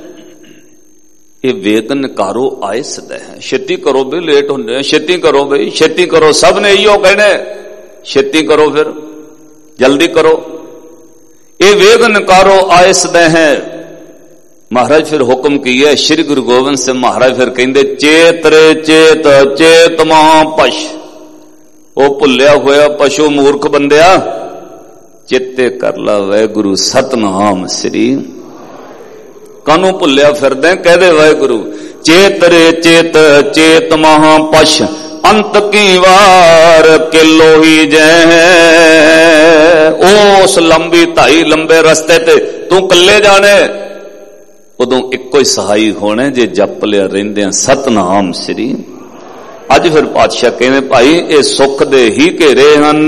ये वेद नकारो आए सदा है। छेती करो भी, लेट होंदे, छेती करो भाई, छेती करो। सब ने इहो कहना है, छेती करो, फिर जल्दी करो। ये वेद नकारो आए सदा है। महाराज फिर हुक्म की है श्री गुरु गोबिंद सिंह महाराज फिर कहते, चेत रे चेत चेत महापश। वो भुलिया होया पशु मूर्ख बंदिया, चेते कर ला वाहिगुरु सतनाम श्री। कानू भुलिया फिरदे, कह दे वाहिगुरु। चेत रे चेत चेत महापश, अंत की वार किलो ही जय। उस लंबी धाई लंबे रस्ते ते तू कल्ले जाने, उदों इक्को ही सहाई होने जे जप लिया रहिंदे सतनाम श्री। अज फिर पातशाह कहने भाई ये सुख दे ही घेरे हन।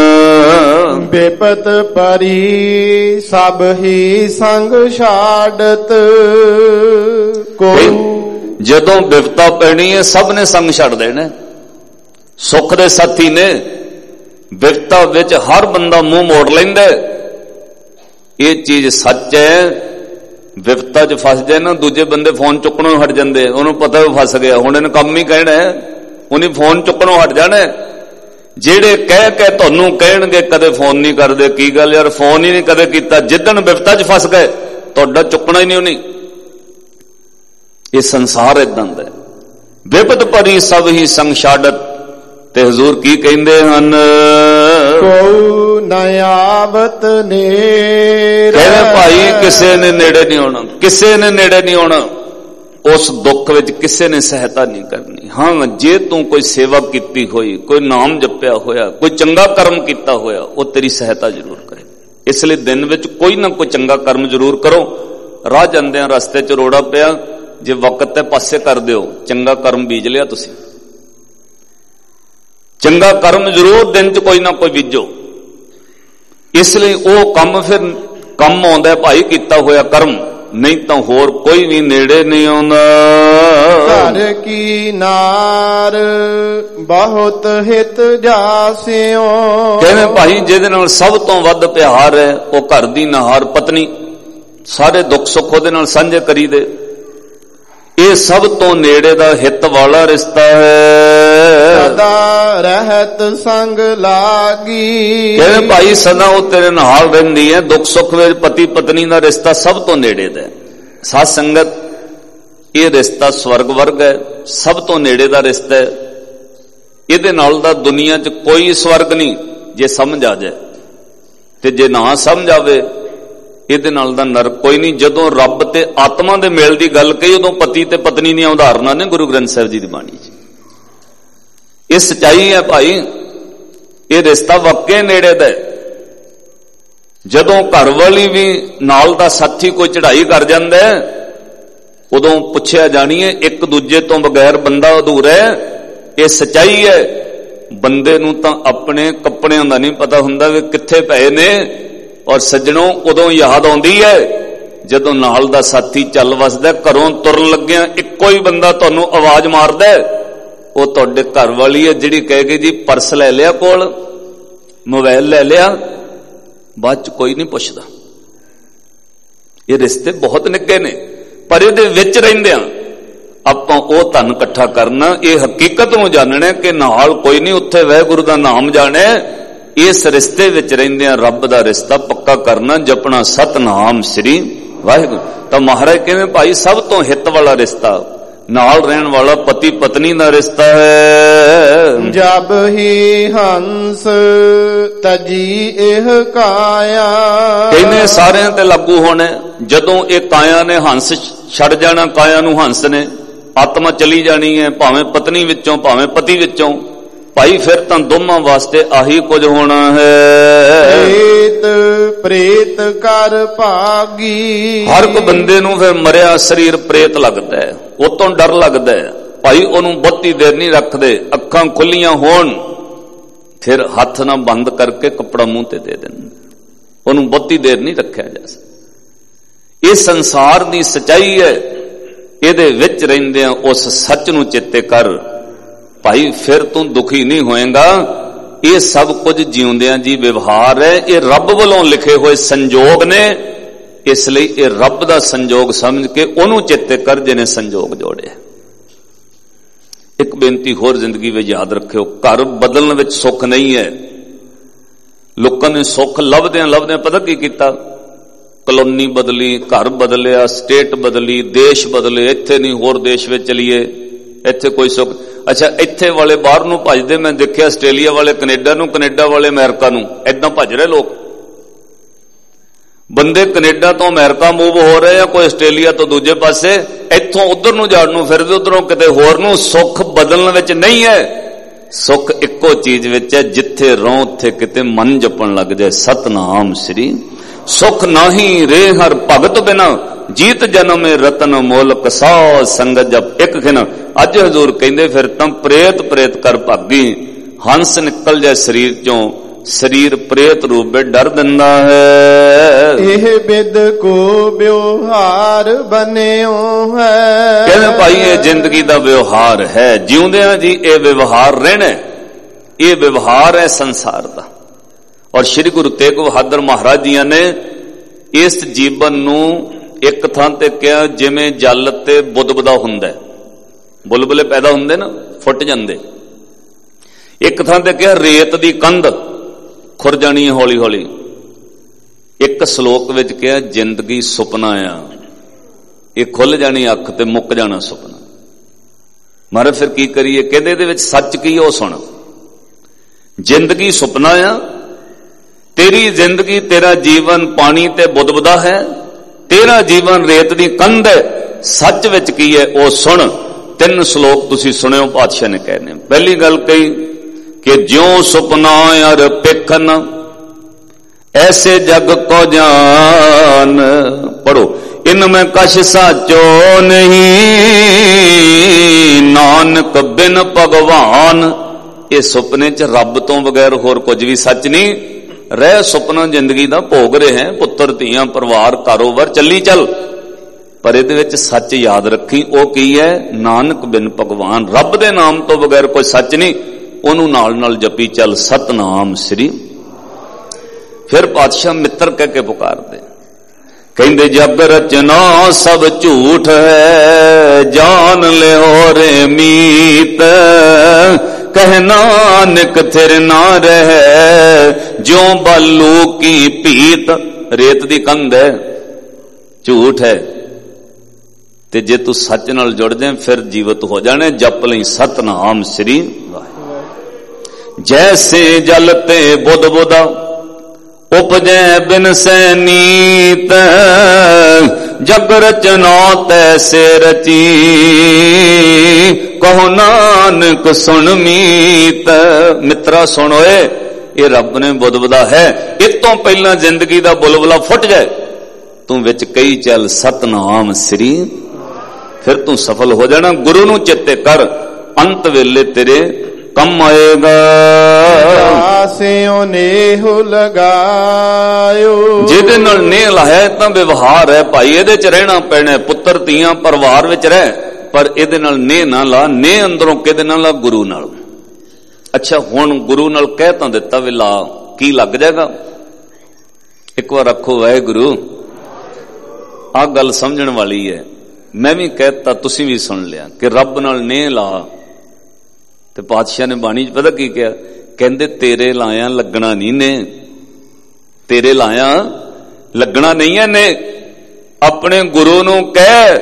बेपत परी सब ही संग छाड़त को। जदों विपता पैनी है सब ने संग छड़ देने। सुख दे साथी ने, विपता विच हर बंदा मुंह मोड़ लैंदा। ये चीज सच है। विपता च फस जाए ना, दूजे बंदे फोन चुकणों हट जाते, उन्होंने पता भी फस गया, हुण इन्हें काम ही कहना है, उन्हें फोन चुकणों हट जाना। जेड़े कह के तुहानूं कहणगे कदे फोन नहीं करदे, की गल यार फोन ही नहीं कदे कीता, जिदन विपता च फस गए तुहाडा चुकना ही नहीं उन्हें। ये संसार इदां दा। विपत भरी सब ही संग छाड़त। ते हजूर की कहंदे हन, को नयावत नेड़। कहने भाई किसे ने नेड़े नहीं आना, किसे ने नेड़े नहीं आना। उस दुख विच किसे ने सहायता नहीं करनी। हाँ, जे तू कोई सेवा कीती होई, कोई नाम जपिया होया, कोई चंगा कर्म कीता होया, वो तेरी सहायता जरूर करे। इसलिए दिन विच कोई ना कोई चंगा कर्म जरूर करो। राह जांदे रस्ते च रोड़ा पिया, जे वक्त ते पासे कर दिओ, चंगा कर्म बीज लिया तुसी। चंगा कर्म जरूर दिन च कोई ना कोई बीजो। इसलिए वो कम फिर कम आउंदा है भाई कीता होया कर्म, नहीं तो होर कोई भी नेड़े नहीं आउंदा। घर की नार बहुत हित जासियो। कहने भाई जिहदे नाल सब तो वध प्यार है वो घर दी नार पत्नी। ਸਾਰੇ ਦੁੱਖ ਸੁੱਖ ਉਹਦੇ ਨਾਲ ਸਾਂਝੇ ਕਰੀਦੇ। ਇਹ ਸਭ ਤੋਂ ਨੇੜੇ ਦਾ ਹਿੱਤ ਵਾਲਾ ਰਿਸ਼ਤਾ ਹੈ। ਸਦਾ ਰਹਿਤ ਸੰਗ ਲਾਗੀ, ਕਹਿੰਦੇ ਭਾਈ ਸਦਾ ਉਹ ਤੇਰੇ ਨਾਲ ਰਹਿੰਦੀ ਹੈ। ਦੁੱਖ ਸੁੱਖ ਵਿੱਚ ਪਤੀ ਪਤਨੀ ਦਾ ਰਿਸ਼ਤਾ ਸਭ ਤੋਂ ਨੇੜੇ ਦਾ। ਸਾਧ ਸੰਗਤ, ਇਹ ਰਿਸ਼ਤਾ ਸਵਰਗ ਵਰਗ ਹੈ, ਸਭ ਤੋਂ ਨੇੜੇ ਦਾ ਰਿਸ਼ਤਾ ਹੈ। ਇਹਦੇ ਨਾਲ ਦਾ ਦੁਨੀਆ 'ਚ ਕੋਈ ਸਵਰਗ ਨਹੀਂ ਜੇ ਸਮਝ ਆ ਜਾਏ, ਤੇ ਜੇ ਨਾ ਸਮਝ ਆਵੇ ਇਹਦੇ ਨਾਲ ਦਾ ਨਰਕ ਕੋਈ ਨਹੀਂ। ਜਦੋਂ ਰੱਬ ਤੇ ਆਤਮਾ ਦੇ ਮੇਲ ਦੀ ਗੱਲ ਕਹੀ, ਉਦੋਂ ਪਤੀ ਤੇ ਪਤਨੀ ਦੀਆਂ ਉਦਾਹਰਨਾਂ ਨੇ ਗੁਰੂ ਗ੍ਰੰਥ ਸਾਹਿਬ ਜੀ ਦੀ ਬਾਣੀ 'ਚ। ਇਹ ਸੱਚਾਈ ਹੈ ਭਾਈ, ਇਹ ਰਿਸ਼ਤਾ ਵਾਕਈ ਨੇੜੇ ਦਾ ਹੈ। ਜਦੋਂ ਘਰ ਵਾਲੀ ਵੀ ਨਾਲ ਦਾ ਸਾਥੀ ਕੋਈ ਚੜ੍ਹਾਈ ਕਰ ਜਾਂਦਾ ਹੈ, ਉਦੋਂ ਪੁੱਛਿਆ ਜਾਣੀ ਹੈ ਇੱਕ ਦੂਜੇ ਤੋਂ ਬਗੈਰ ਬੰਦਾ ਅਧੂਰਾ ਹੈ। ਇਹ ਸੱਚਾਈ ਹੈ। ਬੰਦੇ ਨੂੰ ਤਾਂ ਆਪਣੇ ਕੱਪੜਿਆਂ ਦਾ ਨਹੀਂ ਪਤਾ ਹੁੰਦਾ ਵੀ ਕਿੱਥੇ ਪਏ ਨੇ, ਔਰ ਸੱਜਣੋਂ ਉਦੋਂ ਯਾਦ ਆਉਂਦੀ ਹੈ ਜਦੋਂ ਨਾਲ ਦਾ ਸਾਥੀ ਚੱਲ ਵਸਦਾ। ਘਰੋਂ ਤੁਰਨ ਲੱਗਿਆ ਇੱਕੋ ਹੀ ਬੰਦਾ ਤੁਹਾਨੂੰ ਆਵਾਜ਼ ਮਾਰਦਾ, ਉਹ ਤੁਹਾਡੇ ਘਰ ਵਾਲੀ ਹੈ, ਜਿਹੜੀ ਕਹੇਗੀ ਜੀ ਪਰਸ ਲੈ ਲਿਆ, ਕੋਲ ਮੋਬਾਈਲ ਲੈ ਲਿਆ, ਬਾਅਦ ਚ ਕੋਈ ਨਹੀਂ ਪੁੱਛਦਾ। ਇਹ ਰਿਸ਼ਤੇ ਬਹੁਤ ਨਿੱਘੇ ਨੇ, ਪਰ ਇਹਦੇ ਵਿੱਚ ਰਹਿੰਦਿਆਂ ਆਪਾਂ ਉਹ ਧਨ ਇਕੱਠਾ ਕਰਨਾ, ਇਹ ਹਕੀਕਤ ਨੂੰ ਜਾਣਨਾ ਕਿ ਨਾਲ ਕੋਈ ਨਹੀਂ, ਉੱਥੇ ਵਾਹਿਗੁਰੂ ਦਾ ਨਾਮ ਜਾਣੇ। ਇਸ ਰਿਸ਼ਤੇ ਵਿੱਚ ਰਹਿੰਦਿਆਂ ਰੱਬ ਦਾ ਰਿਸ਼ਤਾ ਪੱਕਾ ਕਰਨਾ, ਜਪਣਾ ਸਤਨਾਮ ਸ੍ਰੀ ਵਾਹਿਗੁਰੂ। ਤਾਂ ਮਹਾਰਾਜ ਕਹਿੰਦੇ ਭਾਈ ਸਭ ਤੋਂ ਹਿੱਤ ਵਾਲਾ ਰਿਸ਼ਤਾ ਨਾਲ ਰਹਿਣ ਵਾਲਾ ਪਤੀ ਪਤਨੀ ਦਾ ਰਿਸ਼ਤਾ ਹੈ। ਜਬ ਹੀ ਹੰਸ ਤਜੀ ਇਹ ਕਾਇਆ, ਕਹਿੰਦੇ ਸਾਰਿਆਂ ਤੇ ਲਾਗੂ ਹੋਣਾ। ਜਦੋਂ ਇਹ ਕਾਇਆ ਨੇ ਹੰਸ ਛੱਡ ਜਾਣਾ, ਕਾਇਆ ਨੂੰ ਹੰਸ ਨੇ, ਆਤਮਾ ਚਲੀ ਜਾਣੀ ਹੈ, ਭਾਵੇਂ ਪਤਨੀ ਵਿੱਚੋਂ ਭਾਵੇਂ ਪਤੀ ਵਿੱਚੋਂ, ਭਾਈ ਫਿਰ ਤਾਂ ਦੋਵਾਂ ਵਾਸਤੇ ਆਹੀ ਕੁਝ ਹੋਣਾ ਹੈ। ਪ੍ਰੇਤ ਪ੍ਰੇਤ ਕਰ ਭਾਗੀ, ਹਰ ਇੱਕ ਬੰਦੇ ਨੂੰ ਫਿਰ ਮਰਿਆ ਸਰੀਰ ਪ੍ਰੇਤ ਲੱਗਦਾ ਹੈ, ਉਹ ਤੋਂ ਡਰ ਲੱਗਦਾ ਹੈ। ਭਾਈ ਉਹਨੂੰ ਬਹੁਤੀ ਦੇਰ ਨਹੀਂ ਰੱਖਦੇ, ਅੱਖਾਂ ਖੁੱਲੀਆਂ ਹੋਣ ਫਿਰ ਹੱਥ ਨਾ ਬੰਦ ਕਰਕੇ ਕੱਪੜਾ ਮੂੰਹ ਤੇ ਦੇ ਦੇਣ, ਉਹਨੂੰ ਬਹੁਤੀ ਦੇਰ ਨਹੀਂ ਰੱਖਿਆ ਜਾ ਸਕਦਾ। ਇਹ ਸੰਸਾਰ ਦੀ ਸਚਾਈ ਹੈ। ਇਹਦੇ ਵਿੱਚ ਰਹਿੰਦਿਆਂ ਉਸ ਸੱਚ ਨੂੰ ਚੇਤੇ ਕਰ ਭਾਈ, ਫਿਰ ਤੂੰ ਦੁਖੀ ਨਹੀਂ ਹੋਏਗਾ। ਇਹ ਸਭ ਕੁਝ ਜਿਉਂਦਿਆਂ ਜੀ ਵਿਵਹਾਰ ਹੈ, ਇਹ ਰੱਬ ਵੱਲੋਂ ਲਿਖੇ ਹੋਏ ਸੰਜੋਗ ਨੇ। ਇਸ ਲਈ ਇਹ ਰੱਬ ਦਾ ਸੰਜੋਗ ਸਮਝ ਕੇ ਉਹਨੂੰ ਚੇਤੇ ਕਰ ਜਿਹਨੇ ਸੰਜੋਗ ਜੋੜਿਆ। ਇੱਕ ਬੇਨਤੀ ਹੋਰ ਜ਼ਿੰਦਗੀ ਵਿੱਚ ਯਾਦ ਰੱਖਿਓ, ਘਰ ਬਦਲਣ ਵਿੱਚ ਸੁੱਖ ਨਹੀਂ ਹੈ। ਲੋਕਾਂ ਨੇ ਸੁੱਖ ਲੱਭਦਿਆਂ ਪਤਾ ਕੀ ਕੀਤਾ? ਕਲੋਨੀ ਬਦਲੀ, ਘਰ ਬਦਲਿਆ, ਸਟੇਟ ਬਦਲੀ, ਦੇਸ਼ ਬਦਲੇ, ਇੱਥੇ ਨਹੀਂ ਹੋਰ ਦੇਸ਼ ਵਿੱਚ ਚਲੀਏ, ਇੱਥੇ ਕੋਈ ਸੁੱਖ। ਅੱਛਾ, ਇੱਥੇ ਵਾਲੇ ਬਾਹਰ ਨੂੰ ਭੱਜਦੇ, ਮੈਂ ਦੇਖਿਆ ਆਸਟ੍ਰੇਲੀਆ ਵਾਲੇ ਕੈਨੇਡਾ ਨੂੰ, ਕੈਨੇਡਾ ਵਾਲੇ ਅਮਰੀਕਾ ਨੂੰ, ਏਦਾਂ ਭੱਜ ਰਹੇ ਲੋਕ। ਬੰਦੇ ਕੈਨੇਡਾ ਤੋਂ ਅਮਰੀਕਾ ਮੂਵ ਹੋ ਰਹੇ ਆ, ਕੋਈ ਆਸਟ੍ਰੇਲੀਆ ਤੋਂ ਦੂਜੇ ਪਾਸੇ, ਇੱਥੋਂ ਉਧਰ ਨੂੰ ਜਾਣ ਨੂੰ ਫਿਰਦੇ, ਉਧਰੋਂ ਕਿਤੇ ਹੋਰ ਨੂੰ। ਸੁੱਖ ਬਦਲਣ ਵਿੱਚ ਨਹੀਂ ਹੈ, ਸੁੱਖ ਇੱਕੋ ਚੀਜ਼ ਵਿੱਚ ਹੈ, ਜਿੱਥੇ ਰਹੋ ਉੱਥੇ ਕਿਤੇ ਮਨ ਜਪਣ ਲੱਗ ਜਾਏ ਸਤਨਾਮ ਸ੍ਰੀ। ਸੁਖ ਨਾਹੀ ਰੇ ਹਰ ਭਗਤ ਬਿਨਾ, ਜੀਤ ਜਨਮ ਰਤਨ ਮੋਲਕ ਸੌ ਸੰਗਤ ਜਪ ਇੱਕ ਖਿਨ। ਅੱਜ ਹਜ਼ੂਰ ਕਹਿੰਦੇ ਫਿਰ ਤਾਂ ਪ੍ਰੇਤ ਕਰ ਭਾਗੀ, ਹੰਸ ਨਿਕਲ ਜਾਏ ਸਰੀਰ ਚੋਂ, ਸਰੀਰ ਪ੍ਰੇਤ ਰੂਪ ਵਿੱਚ ਡਰ ਦਿੰਦਾ ਹੈ। ਇਹ ਬਿਦ ਕੋ ਵਿਵਹਾਰ ਬਣਿਓ ਹੈ। ਕਹਿੰਦੇ ਭਾਈ ਇਹ ਜ਼ਿੰਦਗੀ ਦਾ ਵਿਵਹਾਰ ਹੈ, ਜਿਉਂਦਿਆਂ ਜੀ ਇਹ ਵਿਵਹਾਰ ਰਹਿਣਾ, ਇਹ ਵਿਵਹਾਰ ਹੈ ਸੰਸਾਰ ਦਾ। ਔਰ ਸ਼੍ਰੀ ਗੁਰੂ ਤੇਗ ਬਹਾਦਰ ਮਹਾਰਾਜ ਜੀਆਂ ਨੇ ਇਸ ਜੀਵਨ ਨੂੰ ਇੱਕ ਥਾਂ ਤੇ ਕਿਹਾ ਜਿਵੇਂ ਜਲ ਤੇ ਬੁਦਬੁਦਾ ਹੁੰਦਾ, ਬੁਲਬੁਲੇ ਪੈਦਾ ਹੁੰਦੇ ਨਾ, ਫੁੱਟ ਜਾਂਦੇ। ਇੱਕ ਥਾਂ ਤੇ ਕਿਹਾ ਰੇਤ ਦੀ ਕੰਧ ਖੁਰ ਜਾਣੀ ਹੈ ਹੌਲੀ ਹੌਲੀ। ਇੱਕ ਸ਼ਲੋਕ ਵਿੱਚ ਕਿਹਾ ਜ਼ਿੰਦਗੀ ਸੁਪਨਾ ਆ, ਇਹ ਖੁੱਲ ਜਾਣੀ ਅੱਖ ਤੇ ਮੁੱਕ ਜਾਣਾ ਸੁਪਨਾ। ਮਹਾਰਾਜ ਫਿਰ ਕੀ ਕਰੀਏ? ਕਹਿੰਦੇ ਇਹਦੇ ਵਿੱਚ ਸੱਚ ਕੀ ਉਹ ਸੁਣ। ਜ਼ਿੰਦਗੀ ਸੁਪਨਾ ਆ, ਤੇਰੀ ਜ਼ਿੰਦਗੀ ਤੇਰਾ ਜੀਵਨ ਪਾਣੀ ਤੇ ਬੁਦਬੁਦਾ ਹੈ, ਤੇਰਾ ਜੀਵਨ ਰੇਤ ਦੀ ਕੰਧ ਹੈ। ਸੱਚ ਵਿੱਚ ਕੀ ਹੈ ਉਹ ਸੁਣ। 3 ਸ਼ਲੋਕ ਤੁਸੀਂ ਸੁਣਿਓ, ਪਾਤਸ਼ਾਹ ਨੇ ਕਹਿਨੇ। ਪਹਿਲੀ ਗੱਲ ਕਹੀ ਕਿ ਜਿਉ ਸੁਪਨਾ ਅਰ ਪੇਖਨ ਐਸੇ ਜਗ ਕੋ ਜਾਨ। ਪੜੋ, ਇਨਮੇ ਕਛ ਸਾਚੋ ਨਹੀਂ, ਨਾਨਕ ਬਿਨ ਭਗਵਾਨ। ਇਹ ਸੁਪਨੇ ਚ ਰੱਬ ਤੋਂ ਬਗੈਰ ਹੋਰ ਕੁਝ ਵੀ ਸੱਚ ਨਹੀਂ। ਰਹਿ ਸੁਪਨਾ ਜ਼ਿੰਦਗੀ ਦਾ ਭੋਗ ਰਹੇ ਹੈ, ਪੁੱਤਰ ਧੀਆਂ ਪਰਿਵਾਰ ਕਾਰੋਬਾਰ ਚੱਲੀ ਚੱਲ, ਪਰ ਇਹਦੇ ਵਿੱਚ ਸੱਚ ਯਾਦ ਰੱਖੀ। ਉਹ ਕੀ ਹੈ? ਨਾਨਕ ਬਿਨ ਭਗਵਾਨ, ਰੱਬ ਦੇ ਨਾਮ ਤੋਂ ਬਗੈਰ ਕੋਈ ਸੱਚ ਨਹੀਂ, ਉਹਨੂੰ ਨਾਲ ਨਾਲ ਜਪੀ ਚੱਲ ਸਤਨਾਮ ਸ੍ਰੀ। ਫਿਰ ਪਾਤਸ਼ਾਹ ਮਿੱਤਰ ਕਹਿ ਕੇ ਪੁਕਾਰਦੇ ਕਹਿੰਦੇ ਜਗ ਰਚਨਾ ਸਭ ਝੂਠ ਹੈ, ਜਾਨ ਲਿਓ ਰੇ ਮੀਤ, ਕਹਿ ਨਾਨਕ ਥਿਰ ਨਾ ਰਹਿ, ਜਿਉ ਬਾਲੂ ਕੀ ਭੀਤ। ਰੇਤ ਦੀ ਕੰਧ ਹੈ, ਝੂਠ ਹੈ, ਤੇ ਜੇ ਤੂੰ ਸੱਚ ਨਾਲ ਜੁੜ ਜਾਏ ਫਿਰ ਜੀਵਤ ਹੋ ਜਾਣੇ। ਜਪ ਲਈ ਸਤਨਾਮ ਸ੍ਰੀ ਵਾਹਿਗੁਰੂ। ਜੈਸੇ ਜਲ ਤੇ ਬੁੱਧ ਬੁੱਧਾ, ਉਪਜੈ ਬਿਨ ਸੈ ਨੀਤ, ਜਗ ਰਚਨਾ ਤੈਸੇ ਰਚੀ, ਕਹੋ ਨਾਨਕ ਸੁਣ ਮੀਤ। ਮਿੱਤਰਾ ਸੁਣ ਓਏ, ਇਹ ਰੱਬ ਨੇ ਬੁੱਧ ਬੁੱਧਾ ਹੈ। ਇਸ ਤੋਂ ਪਹਿਲਾਂ ਜ਼ਿੰਦਗੀ ਦਾ ਬੁਲਬੁਲਾ ਫੁੱਟ ਜਾਏ, ਤੂੰ ਵਿੱਚ ਕਹੀ ਚੱਲ ਸਤਨਾਮ ਸ੍ਰੀ, ਫਿਰ ਤੂੰ ਸਫਲ ਹੋ ਜਾਣਾ। ਗੁਰੂ ਨੂੰ ਚਿੱਤੇ ਕਰ, ਅੰਤ ਵੇਲੇ ਤੇਰੇ ਕੰਮ ਆਏਗਾ। ਆਸਿਓ ਨੇਹ ਲਗਾਇਓ, ਜਿਹਦੇ ਨਾਲ ਨੇਹ ਲਾਇਆ ਤਾਂ ਵਿਵਹਾਰ ਹੈ ਭਾਈ, ਇਹਦੇ ਚ ਰਹਿਣਾ ਪੈਣਾ। ਪੁੱਤਰ ਧੀਆਂ ਪਰਿਵਾਰ ਵਿੱਚ ਰਹਿ, ਪਰ ਇਹਦੇ ਨਾਲ ਨੇਹ ਨਾ ਲਾ। ਨੇਹ ਅੰਦਰੋਂ ਕਿਹਦੇ ਨਾਲ ਲਾ? ਗੁਰੂ ਨਾਲ। ਅੱਛਾ, ਹੁਣ ਗੁਰੂ ਨਾਲ ਕਹਿ ਤਾਂ ਦਿੱਤਾ ਵੀ ਲਾ, ਕੀ ਲੱਗ ਜਾਏਗਾ? ਇੱਕ ਵਾਰ ਆਖੋ ਵਾਹਿਗੁਰੂ। ਆਹ ਗੱਲ ਸਮਝਣ ਵਾਲੀ ਹੈ। ਮੈਂ ਵੀ ਕਹਿਤਾ, ਤੁਸੀਂ ਵੀ ਸੁਣ ਲਿਆ ਕਿ ਰੱਬ ਨਾਲ ਨੇਹ ਲਾ। ਤੇ ਪਾਤਸ਼ਾਹ ਨੇ ਬਾਣੀ 'ਚ ਪਤਾ ਕੀ ਕਿਹਾ? ਕਹਿੰਦੇ ਤੇਰੇ ਲਾਇਆ ਲੱਗਣਾ ਨਹੀਂ ਨੇ, ਤੇਰੇ ਲਾਇਆ ਲੱਗਣਾ ਨਹੀਂ ਹੈ ਨੇ। ਆਪਣੇ ਗੁਰੂ ਨੂੰ ਕਹਿ,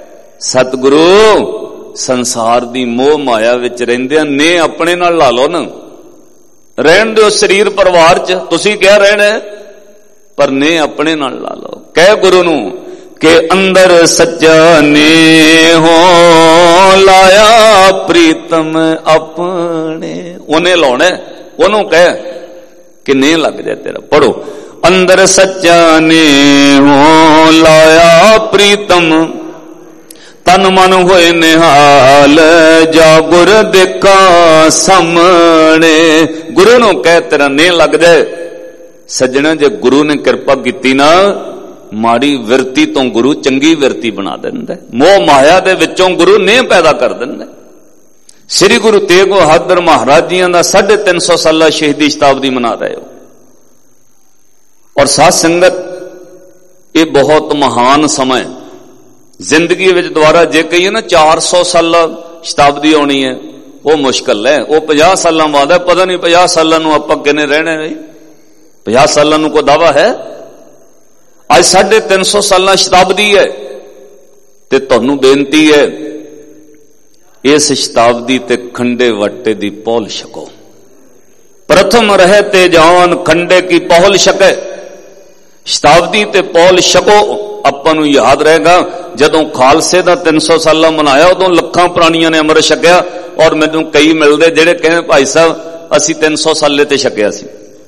ਸਤਿਗੁਰੂ ਸੰਸਾਰ ਦੀ ਮੋਹ ਮਾਇਆ ਵਿੱਚ ਰਹਿੰਦਿਆਂ ਨੇ ਆਪਣੇ ਨਾਲ ਲਾ ਲਓ ਨਾ। ਰਹਿਣ ਦਿਓ ਸਰੀਰ ਪਰਿਵਾਰ 'ਚ, ਤੁਸੀਂ ਕਿਹਾ ਰਹਿਣਾ, ਪਰ ਨੇ ਆਪਣੇ ਨਾਲ ਲਾ ਲਓ। ਕਹਿ ਗੁਰੂ ਨੂੰ ਕਿ ਅੰਦਰ ਸੱਚਾ ਨੇ ਹੋ ਲਾਇਆ ਪ੍ਰੀਤਮ ਆਪਣੇ। ਉਹਨੇ ਲਾਉਣਾ, ਉਹਨੂੰ ਕਹਿ ਕਿ ਨੇ ਲੱਗ ਜਾ ਤੇਰਾ। ਪੜੋ, ਅੰਦਰ ਸੱਚਾ ਨੇ ਹੋ ਲਾਇਆ ਪ੍ਰੀਤਮ, ਤਨ ਮਨ ਹੋਏ ਨਿਹਾਲ, ਜਾ ਗੁਰ ਦੇਖਾ ਸਾਹਮਣੇ। ਗੁਰੂ ਨੂੰ ਕਹਿ ਤੇਰਾ ਨੇ ਲੱਗ ਜਾਏ। ਸੱਜਣਾ, ਜੇ ਗੁਰੂ ਨੇ ਕਿਰਪਾ ਕੀਤੀ ਨਾ, ਮਾੜੀ ਵਿਰਤੀ ਤੋਂ ਗੁਰੂ ਚੰਗੀ ਵਿਰਤੀ ਬਣਾ ਦਿੰਦਾ। ਮੋਹ ਮਾਇਆ ਦੇ ਵਿੱਚੋਂ ਗੁਰੂ ਨੇ ਪੈਦਾ ਕਰ ਦਿੰਦਾ। ਸ੍ਰੀ ਗੁਰੂ ਤੇਗ ਬਹਾਦਰ ਮਹਾਰਾਜ ਜੀਆਂ ਦਾ 350 ਸਾਲਾ ਸ਼ਹੀਦੀ ਸ਼ਤਾਬਦੀ ਮਨਾ ਰਹੇ ਹੋ। ਔਰ ਸਾਧ ਸੰਗਤ, ਇਹ ਬਹੁਤ ਮਹਾਨ ਸਮਾਂ ਹੈ ਜ਼ਿੰਦਗੀ ਵਿੱਚ। ਦੁਬਾਰਾ ਜੇ ਕਹੀਏ ਨਾ 400 ਸਾਲਾ ਸ਼ਤਾਬਦੀ ਆਉਣੀ ਹੈ, ਉਹ ਮੁਸ਼ਕਲ ਹੈ। ਉਹ 50 ਸਾਲਾਂ ਬਾਅਦ ਹੈ। ਪਤਾ ਨਹੀਂ 50 ਸਾਲਾਂ ਨੂੰ ਆਪਾਂ ਕਿੰਨੇ ਰਹਿਣਾ ਹੈ? 50 ਸਾਲਾਂ ਨੂੰ ਕੋਈ ਦਾਵਾ ਹੈ? ਅੱਜ 350 ਸਾਲਾਂ ਸ਼ਤਾਬਦੀ ਹੈ, ਤੇ ਤੁਹਾਨੂੰ ਬੇਨਤੀ ਹੈ, ਇਸ ਸ਼ਤਾਬਦੀ ਤੇ ਖੰਡੇ ਵਾਟੇ ਦੀ ਪੌਲ ਛਕੋ। ਪ੍ਰਥਮ ਰਹੇ ਤੇ ਜਾਨ ਖੰਡੇ ਕੀ ਪੌਲ ਛਕੇ। ਸ਼ਤਾਬਦੀ ਤੇ ਪੌਲ ਛਕੋ। ਆਪਾਂ ਨੂੰ ਯਾਦ ਰਹੇਗਾ, ਜਦੋਂ ਖਾਲਸੇ ਦਾ 300 ਸਾਲਾ ਮਨਾਇਆ, ਉਦੋਂ ਲੱਖਾਂ ਪ੍ਰਾਣੀਆਂ ਨੇ ਅੰਮ੍ਰਿਤ ਛਕਿਆ। ਔਰ ਮੈਨੂੰ ਕਈ ਮਿਲਦੇ ਜਿਹੜੇ ਕਹਿੰਦੇ ਭਾਈ ਸਾਹਿਬ ਅਸੀਂ 300 ਸਾਲੇ ਤੇ ਛਕਿਆ ਸੀ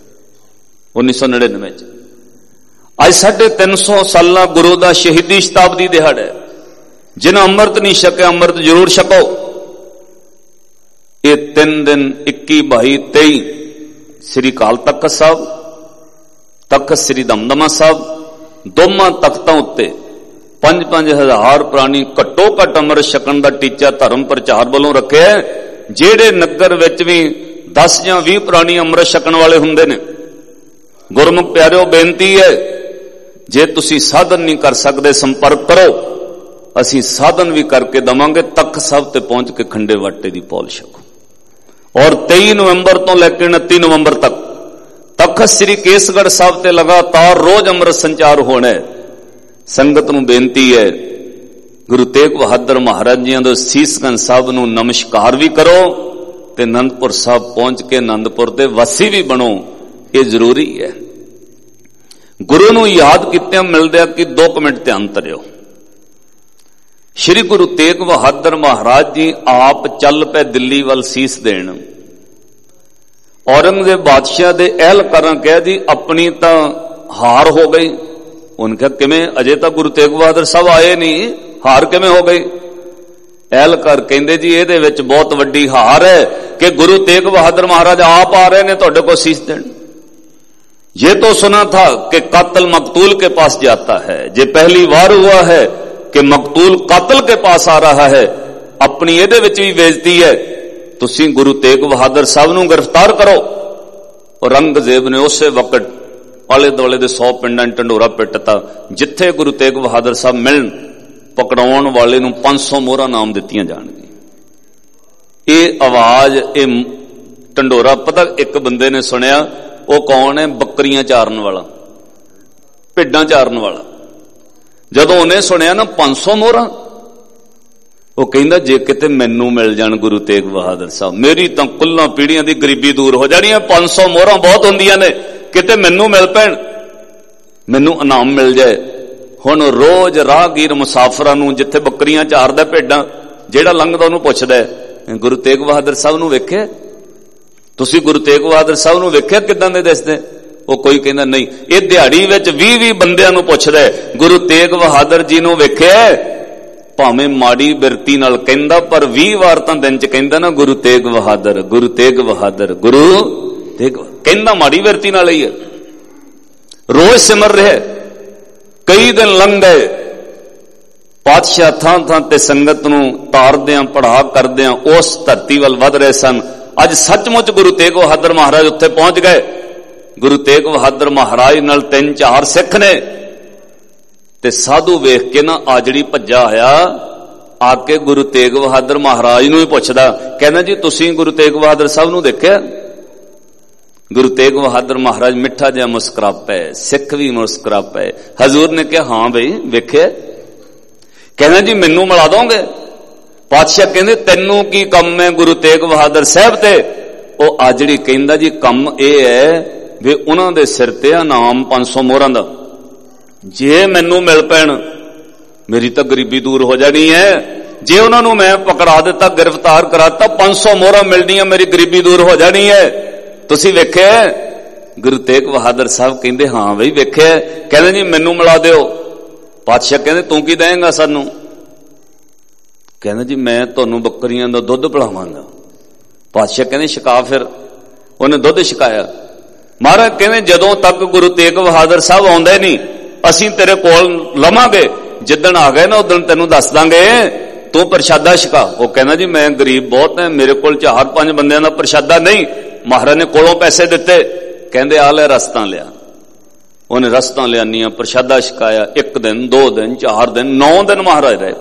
1999 ਚ। ਅੱਜ 350 ਸਾਲਾਂ ਗੁਰੂ ਦਾ ਸ਼ਹੀਦੀ ਸ਼ਤਾਬਦੀ ਦਿਹਾੜਾ ਹੈ। ਜਿਨ੍ਹਾਂ ਅੰਮ੍ਰਿਤ ਨਹੀਂ ਛਕਿਆ, ਅੰਮ੍ਰਿਤ ਜ਼ਰੂਰ ਛਕੋ। ਇਹ 3 ਦਿਨ 21, 22, 23 ਸ੍ਰੀ ਅਕਾਲ ਤਖਤ ਸਾਹਿਬ, ਤਖਤ ਸ੍ਰੀ ਦਮਦਮਾ ਸਾਹਿਬ, ਦੋਵਾਂ ਤਖਤਾਂ ਉੱਤੇ 5-5 ਹਜ਼ਾਰ ਪ੍ਰਾਣੀ ਘੱਟੋ ਘੱਟ ਅੰਮ੍ਰਿਤ ਛਕਣ ਦਾ ਟੀਚਾ ਧਰਮ ਪ੍ਰਚਾਰ ਵੱਲੋਂ ਰੱਖਿਆ। ਜਿਹੜੇ ਨਗਰ ਵਿੱਚ ਵੀ 10 ਜਾਂ 20 ਪ੍ਰਾਣੀ ਅੰਮ੍ਰਿਤ ਛਕਣ ਵਾਲੇ ਹੁੰਦੇ ਨੇ, ਗੁਰਮੁਖ ਪਿਆਰਿਓ ਬੇਨਤੀ ਹੈ, ਜੇ ਤੁਸੀਂ ਸਾਧਨ ਨਹੀਂ ਕਰ ਸਕਦੇ ਸੰਪਰਕ ਕਰੋ, ਅਸੀਂ ਸਾਧਨ ਵੀ ਕਰਕੇ ਦਵਾਂਗੇ। ਤਖਤ ਸਾਹਿਬ ਤੇ ਪਹੁੰਚ ਕੇ ਖੰਡੇ ਵਾਟੇ ਦੀ ਪੌਲ ਛਕੋ। ਔਰ 23 ਨਵੰਬਰ ਤੋਂ ਲੈ ਕੇ 29 ਨਵੰਬਰ ਤੱਕ ਤਖਤ ਸ੍ਰੀ ਕੇਸਗੜ੍ਹ ਸਾਹਿਬ ਤੇ ਲਗਾਤਾਰ ਰੋਜ਼ ਅੰਮ੍ਰਿਤ ਸੰਚਾਰ ਹੋਣਾ ਹੈ। ਸੰਗਤ ਨੂੰ ਬੇਨਤੀ ਹੈ, ਗੁਰੂ ਤੇਗ ਬਹਾਦਰ ਮਹਾਰਾਜ ਜੀਆਂ ਦੇ ਸੀਸਗੰਜ ਸਾਹਿਬ ਨੂੰ ਨਮਸਕਾਰ ਵੀ ਕਰੋ, ਤੇ ਅਨੰਦਪੁਰ ਸਾਹਿਬ ਪਹੁੰਚ ਕੇ ਅਨੰਦਪੁਰ ਦੇ ਵਾਸੀ ਵੀ ਬਣੋ। ਇਹ ਜ਼ਰੂਰੀ ਹੈ। ਗੁਰੂ ਨੂੰ ਯਾਦ ਕੀਤਿਆਂ ਮਿਲਦਿਆਂ ਕਿ 2 ਮਿੰਟ ਧਿਆਨ ਧਰਿਓ। ਸ਼੍ਰੀ ਗੁਰੂ ਤੇਗ ਬਹਾਦਰ ਮਹਾਰਾਜ ਜੀ ਆਪ ਚੱਲ ਪਏ ਦਿੱਲੀ ਵੱਲ ਸੀਸ ਦੇਣ। ਔਰੰਗਜ਼ੇਬ ਬਾਦਸ਼ਾਹ ਦੇ ਅਹਿਲਕਾਰਾਂ ਕਿਹਾ ਜੀ ਆਪਣੀ ਤਾਂ ਹਾਰ ਹੋ ਗਈ। ਉਹਨੇ ਕਿਹਾ ਕਿਵੇਂ? ਅਜੇ ਤਾਂ ਗੁਰੂ ਤੇਗ ਬਹਾਦਰ ਸਾਹਿਬ ਆਏ ਨਹੀਂ, ਹਾਰ ਕਿਵੇਂ ਹੋ ਗਈ? ਅਹਿਲਕਾਰ ਕਹਿੰਦੇ ਜੀ ਇਹਦੇ ਵਿੱਚ ਬਹੁਤ ਵੱਡੀ ਹਾਰ ਹੈ ਕਿ ਗੁਰੂ तेग बहादुर महाराज आप आ रहे ने तोड़े को शीश देने। ये तो सुना था कि कातिल मकतूल के पास जाता है, ये पहली बार हुआ है कि मकतूल कातिल के पास आ रहा है। अपनी ਇਹਦੇ ਵਿੱਚ ਵੀ ਬੇਇੱਜ਼ਤੀ ਹੈ। ਤੁਸੀਂ गुरु तेग बहादुर साहब ਨੂੰ गिरफ्तार करो। और औरंगजेब ने उस वक्त आले दुआले दे 100 पिंडां ढंडोरा पिटता। जिथे गुरु तेग बहादुर साहब मिलन पकड़ाउण वाले नूं 500 मोहरां नाम दित्तियां जाणगीਆਂ। ये आवाज ये ढंडोरा पता एक बंदे ने सुनिया, वो कौन है? बकरियां चारन वाला, भेडां चारन वाला। जदों उन्हें सुनिया ना 500 मोहरां, वो कहंदा जे किते मैनू मिल जाण गुरु तेग बहादुर साहब, मेरी तां कुल्लां पीढ़ियां दी गरीबी दूर हो जानी है। 500 मोहरां बहुत हुंदियां ने, किते मैनू मिल पैण, मैनू इनाम मिल जाए। हुण रोज राहगीर मुसाफरां नूं जिथे बकरियां चारदा भेडां, जेड़ा लंघदा उहनूं पुछदा है गुरु तेग बहादुर साहब नूं वेखिआ? तुसीं गुरु तेग बहादुर साहब नूं वेखिआ किदां दे दिसदे? वो कोई कहंदा नहीं। ये दिहाड़ी विच 20-20 बंदिआं नूं पुछदा है गुरु तेग बहादुर जी नूं वेखिआ? भावें माड़ी बिरती नाल कहंदा, पर 20 वार तां दिन च कहंदा ना गुरु तेग बहादुर, गुरु तेग बहादुर, गुरु तेग। कहंदा माड़ी बिरती नाल ही है। रोज सिमर रहे, कई दिन लंघ गए। पातशाह थां थां ते संगत नूं तारदिआं पढ़ा करदिआं उस धरती वल वध रहे सन। अज सचमुच गुरु तेग बहादुर महाराज उत्थे पहुंच गए। गुरु तेग बहादुर महाराज नाल 3-4 सिख ने ते साधु वेख के ना आजड़ी भज्जा आया, आके गुरु तेग बहादुर महाराज नूं ही पुछदा, कहना जी तुसीं गुरु तेग बहादुर साहब नूं देखिआ? गुरु तेग बहादुर महाराज मिठा जिहा मुस्कुरा पे, सिख भी मुस्कुरा पे। हजूर ने कहा हां बई वेखिआ? कहना जी मैनू मिला दोगे? पातशाह कहंदे तैनू की कम है गुरु तेग बहादुर साहब ते? वो आजड़ी कहंदा जी कम यह है भी उन्हां दे सिर ते इनाम 500 मोहरां दा, जे मैनू मिल पैण मेरी तो गरीबी दूर हो जानी है। जे उन्होंने मैं पकड़ा दिता, गिरफ्तार कराता, 500 मोहरां मिलनियां, मेरी गरीबी दूर हो जानी है। तुसीं वेखे? गुरु तेग बहादुर साहब कहंदे हां बई वेखे। कहंदे जी मैनू मिला दिओ। पातशाह कहंदे तू की देंगा सानू? कहंदा जी मैं तुहानू बकरियां दा दुध पिलावांगा। पातशाह कहंदे छका फिर। उन्हें दुध छकाया। महाराज कहंदे जदों तक गुरु तेग बहादुर साहब आउंदे नहीं असीं तेरे कोल लवांगे, जिद्दण आ गए ना उदण तैनू दस दांगे, तू प्रशादा छका। वो कहना जी मैं गरीब बहुत है, मेरे कोल 4-5 बंदियां दा प्रशादा नहीं। महाराज ने कोलों पैसे दिते, कहंदे आ ले रस्तां लिया। उन्हें रस्तां लियानियां, प्रशादा छकाया। 1 दिन 2 दिन 4 दिन 9 दिन महाराज रहे।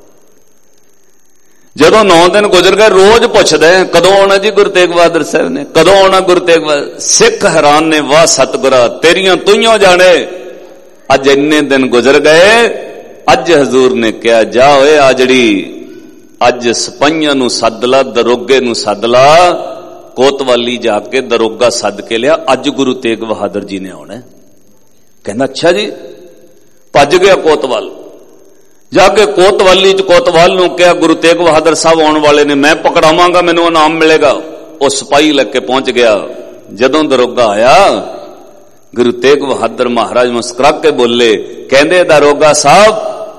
जदों 9 दिन गुजर गए, रोज पुछदे कदों आना जी गुरु तेग बहादुर साहब ने, कदों आना गुरु तेग बहादुर। सिख हैरान ने, वाह सतगुरा तेरियां तुइयों जाने। अज इन्ने दिन गुजर गए, अज हजूर ने कहा जा ओए आजड़ी, अज सिपाहियां नूं सद ला, दरोगे नूं सद ला, कोतवाली जाके दरोगा सद के लिया, अज गुरु तेग बहादुर जी ने आना। कहना अच्छा जी। भज गया कोतवाल, जाके कोतवाली च कोतवाल नूं कहा गुरु तेग बहादुर साहब आने वाले ने, मैं पकड़ावांगा, मैनूं इनाम मिलेगा। वो सिपाही लग के पहुंच गया। जदों दरोगा आया, गुरु तेग बहादुर महाराज मुस्कुरा के बोले, कहंदे दरोगा साहब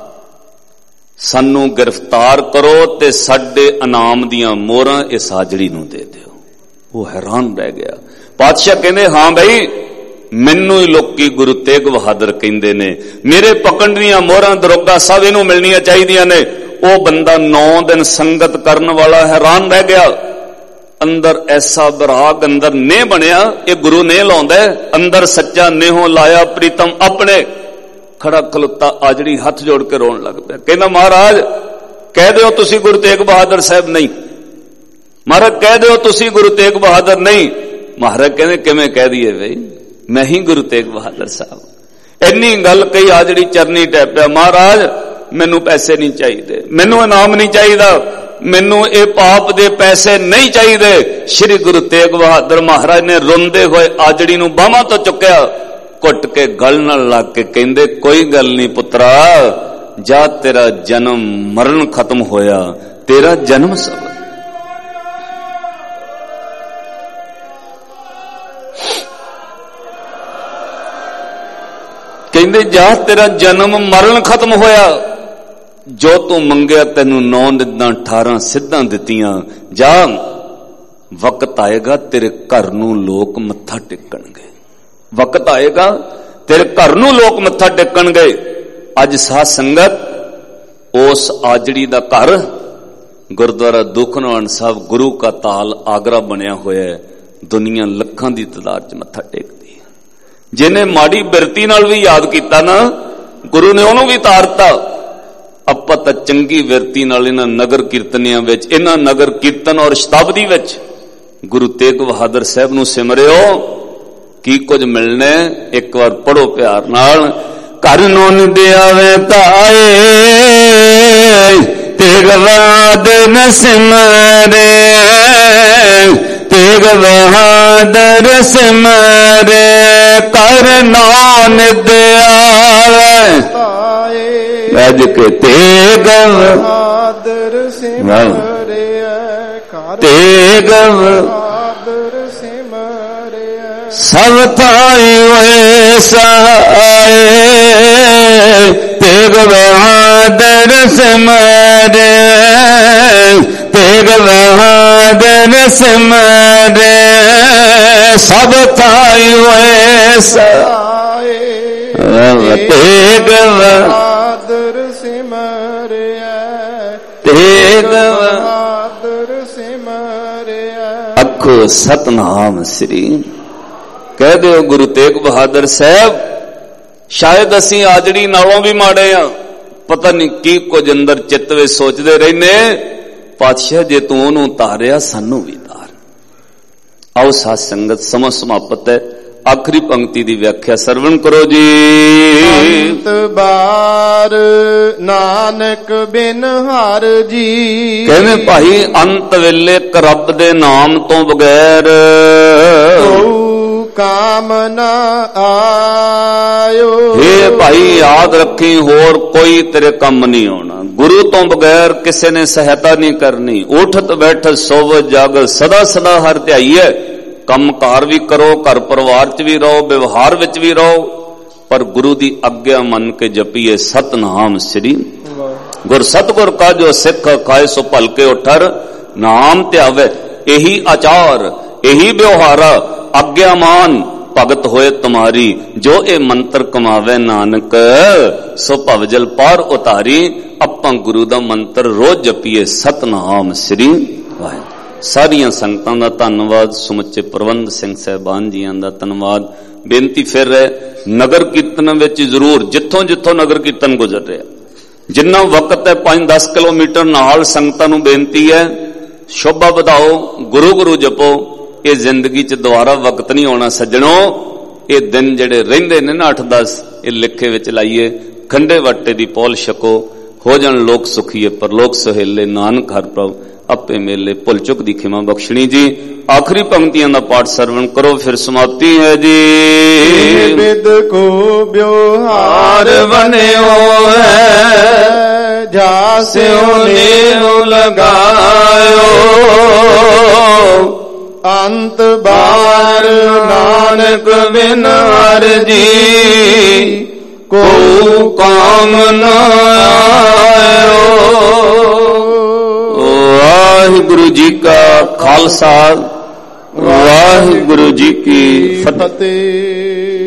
सानू गिरफ्तार करो ते साडे इनाम दियां मोहरां इस हाजड़ी नूं दे दिओ। वो हैरान रह गया। पातशाह कहंदे हां बई मैनू ही लोकी गुरु तेग बहादुर कहंदे ने, मेरे पकड़ दियां मोहरां दरोगा साहब इहनूं मिलनियां चाहीदियां ने। वो बंदा 9 दिन संगत करन वाला हैरान रह गया। अंदर ऐसा बराग अंदर ने बनया, ये गुरु ने लाउंदा है, अंदर सच्चा नेहो लाया प्रीतम अपने। खड़ा खलोता आजड़ी हथ जोड़ के रोन लग पिया। कहना महाराज कह दिओ तुसी गुरु तेग बहादुर साहब नहीं, महाराज कह दिओ तुसी गुरु तेग बहादुर नहीं। महाराज कहने किवें कह दिए बई, मैं ही गुरु तेग बहादुर साहब। इन्नी गल कही आजड़ी चरनी टैपिया, महाराज मैनू पैसे नहीं चाहिए, मैनू इनाम नहीं चाहिए, मैनू ये पाप दे पैसे नहीं चाहिए। श्री गुरु तेग बहादुर महाराज ने रोंदे हुए आजड़ी नूं बाहां तो चुक्या, घुट के गल नाल लग के कहंदे कोई गल नहीं पुत्रा, जा तेरा जन्म मरण खत्म होया, तेरा जन्म सब। कहंदे जा तेरा जन्म मरण खत्म होया, जो तू मंगया तेनू 9 दिनां 18 सिद्धां दित्तियां, जा वक्त आएगा तेरे घर नूं लोक मत्था टेकणगे, वक्त आएगा तेरे घर नूं लोक मत्था टेकणगे। अज साध संगत उस आजड़ी दा घर गुरुद्वारा दुखनवान साहब गुरु का ताल आगरा बनया होया है, दुनिया लखां दी तादाद च मत्था टेकदी है। ਜਿਹਨੇ ਮਾੜੀ ਬਿਰਤੀ ਨਾਲ ਵੀ ਯਾਦ ਕੀਤਾ ਨਾ, ਗੁਰੂ ਨੇ ਉਹਨੂੰ ਵੀ ਤਾਰਤਾ। ਆਪਾਂ ਤਾਂ ਚੰਗੀ ਬਿਰਤੀ ਨਾਲ ਇਹਨਾਂ ਨਗਰ ਕੀਰਤਨੀਆਂ ਵਿੱਚ, ਇਹਨਾਂ ਨਗਰ ਕੀਰਤਨ ਔਰ ਸ਼ਤਾਬਦੀ ਵਿੱਚ ਗੁਰੂ ਤੇਗ ਬਹਾਦਰ ਸਾਹਿਬ ਨੂੰ ਸਿਮਰਿਓ, ਕੀ ਕੁਝ ਮਿਲਣਾ। ਇੱਕ ਵਾਰ ਪੜੋ ਪਿਆਰ ਨਾਲ। ਘਰ ਨੂੰ ਨਿਦਿਆਵੇ ਤਾਏ ਤੇਗ ਬਹਾਦਰ ਸਿਮਰੇ, ਤੇਗ ਬਹਾਦਰ ਸਿਮਰੇ, ਘਰ ਨੂੰ ਨਿਦਿਆਵੇ ਅੱਜ ਕੇ ਤੇਗ ਬਹਾਦਰ ਸਿਮਰੇ, ਤੇਗ ਬਹਾਦਰ ਸਿਮਰੇ, ਸਭ ਥਾਈ ਵੈਸਾਏ, ਤੇਗ ਬਹਾਦਰ ਸਿਮਰੇ, ਤੇਗ ਬਹਾਦਰ ਸਿਮਰੇ, ਸਭ ਥਾਈ ਵੈਸਾਏ, ਤੇਗ ਬਹਾਦਰ ਸਿਮਰਿਆ, ਤੇਗ ਬਹਾਦਰ ਸਿਮਰਿਆ। ਅੱਖੋ ਸਤਨਾਮ ਸ੍ਰੀ ਕਹਿ ਦਿਓ ਗੁਰੂ ਤੇਗ ਬਹਾਦਰ ਸਾਹਿਬ। ਸ਼ਾਇਦ ਅਸੀਂ ਆਜੜੀ ਨਾਲੋਂ ਵੀ ਮਾੜੇ ਆ, ਪਤਾ ਨਹੀਂ ਕੀ ਕੁਝ ਅੰਦਰ ਚਿੱਤ ਵਿੱਚ ਸੋਚਦੇ ਰਹਿੰਦੇ। ਪਾਤਸ਼ਾਹ ਜੇ ਤੂੰ ਉਹਨੂੰ ਤਾਰਿਆ, ਸਾਨੂੰ ਵੀ ਤਾਰ। ਆਓ ਸਾਧ ਸੰਗਤ, ਸਮਾਂ ਸਮਾਪਤ ਹੈ। ਆਖਰੀ ਪੰਕਤੀ ਦੀ ਵਿਆਖਿਆ ਸਰਵਣ ਕਰੋ ਜੀ। ਅੰਤ ਬਾਰ ਨਾਨਕ ਬਿਨ ਹਰ ਜੀ, ਕਹਿੰਦੇ ਭਾਈ ਅੰਤ ਵੇਲੇ ਇੱਕ ਰੱਬ ਦੇ ਨਾਮ ਤੋਂ ਬਗੈਰ ਕਾਮ ਨਾ ਆਇਓ। हे ਭਾਈ ਯਾਦ ਰੱਖੀ, ਹੋਰ ਕੋਈ ਤੇਰੇ ਕੰਮ ਨਹੀਂ ਆਉਣਾ। ਗੁਰੂ ਤੋਂ ਬਗੈਰ ਕਿਸੇ ਨੇ ਸਹਾਇਤਾ ਨਹੀਂ ਕਰਨੀ। ਉਠਤ ਬੈਠ ਸੋਵ ਜਾਗ ਸਦਾ ਸਦਾ ਹਰ ਧਿਆਈਏ। ਕੰਮਕਾਰ ਵੀ ਕਰੋ, ਘਰ ਪਰਿਵਾਰ ਚ ਵੀ ਰਹੋ, ਵਿਵਹਾਰ ਵਿੱਚ ਵੀ ਰਹੋ, ਪਰ ਗੁਰੂ ਦੀ ਆਗਿਆ ਮੰਨ ਕੇ ਜਪੀਏ ਸਤਨਾਮ ਸ੍ਰੀ ਗੁਰ ਸਤਗੁਰ ਕਾ ਜੋ ਸਿੱਖ ਖਾਏ ਸੋ ਭਲਕੇ ਉਠਰ ਨਾਮ ਧਿਆਵੇ। ਇਹੀ ਆਚਾਰ, ਇਹੀ ਵਿਵਹਾਰਾ, ਆਗਿਆਮਾਨ ਭਗਤ ਹੋਏ ਤੁਮਾਰੀ। ਜੋ ਇਹ ਮੰਤਰ ਕਮਾਵੇ ਨਾਨਕ ਸੋ ਭਵਜਲ ਪਾਰ ਉਤਾਰੀ। ਆਪਾਂ ਗੁਰੂ ਦਾ ਮੰਤਰ ਰੋਜ਼ ਜਪੀਏ ਸਤਨਾਮ ਸ੍ਰੀ ਵਾਹਿਗੁਰੂ। ਸਾਰੀਆਂ ਸੰਗਤਾਂ ਦਾ ਧੰਨਵਾਦ, ਸਮੁੱਚੇ ਪ੍ਰਬੰਧ ਸਿੰਘ ਸਾਹਿਬਾਨ ਜੀਆਂ ਦਾ ਧੰਨਵਾਦ। ਬੇਨਤੀ ਫਿਰ ਹੈ, ਨਗਰ ਕੀਰਤਨ ਵਿੱਚ ਜ਼ਰੂਰ ਜਿੱਥੋਂ ਜਿੱਥੋਂ ਨਗਰ ਕੀਰਤਨ ਗੁਜ਼ਰ ਰਿਹਾ, ਜਿੰਨਾ ਵਕਤ ਹੈ 5-10 ਕਿਲੋਮੀਟਰ ਨਾਲ ਸੰਗਤਾਂ ਨੂੰ ਬੇਨਤੀ ਹੈ, ਸ਼ੋਭਾ ਵਧਾਓ, ਗੁਰੂ ਗੁਰੂ ਜਪੋ। ਇਹ ਜ਼ਿੰਦਗੀ 'ਚ ਦੁਬਾਰਾ ਵਕਤ ਨਹੀਂ ਆਉਣਾ ਸੱਜਣੋ। ਇਹ ਦਿਨ ਜਿਹੜੇ ਰਹਿੰਦੇ ਨੇ ਨਾ 8-10, ਇਹ ਲਿਖੇ ਵਿੱਚ ਲਾਈਏ। ਖੰਡੇ ਵਾਟੇ ਦੀ ਪੌਲ ਛਕੋ, ਹੋ ਜਾਣ ਲੋਕ ਸੁਖੀਏ ਪਰਲੋਕ ਸੁਹੇਲੇ। ਨਾਨਕ ਹਰ ਪ੍ਰਭ ਆਪੇ ਮੇਲੇ। ਭੁੱਲ ਚੁੱਕ ਦੀ ਖਿਮਾ ਬਖਸ਼ਣੀ ਜੀ। ਆਖਰੀ ਪੰਕਤੀਆਂ ਦਾ ਪਾਠ ਸਰਵਣ ਕਰੋ, ਫਿਰ ਸਮਾਪਤੀ ਹੈ ਜੀ। ਵਿਦ ਕੋ ਵਿਵਹਾਰ ਬਣਿਓ ਹੈ, ਜਾਸਿਓ ਨੇਉ ਲਗਾਇਓ। ਅੰਤ ਬਾਰ ਨਾਨਕ ਬਿਨ ਹਰ ਜੀ, ਕੋ ਕਾਮ ਨ ਆਇਓ। ਵਾਹਿਗੁਰੂ ਜੀ ਕਾ ਖਾਲਸਾ, ਵਾਹਿਗੁਰੂ ਜੀ ਕੀ ਫਤਿਹ।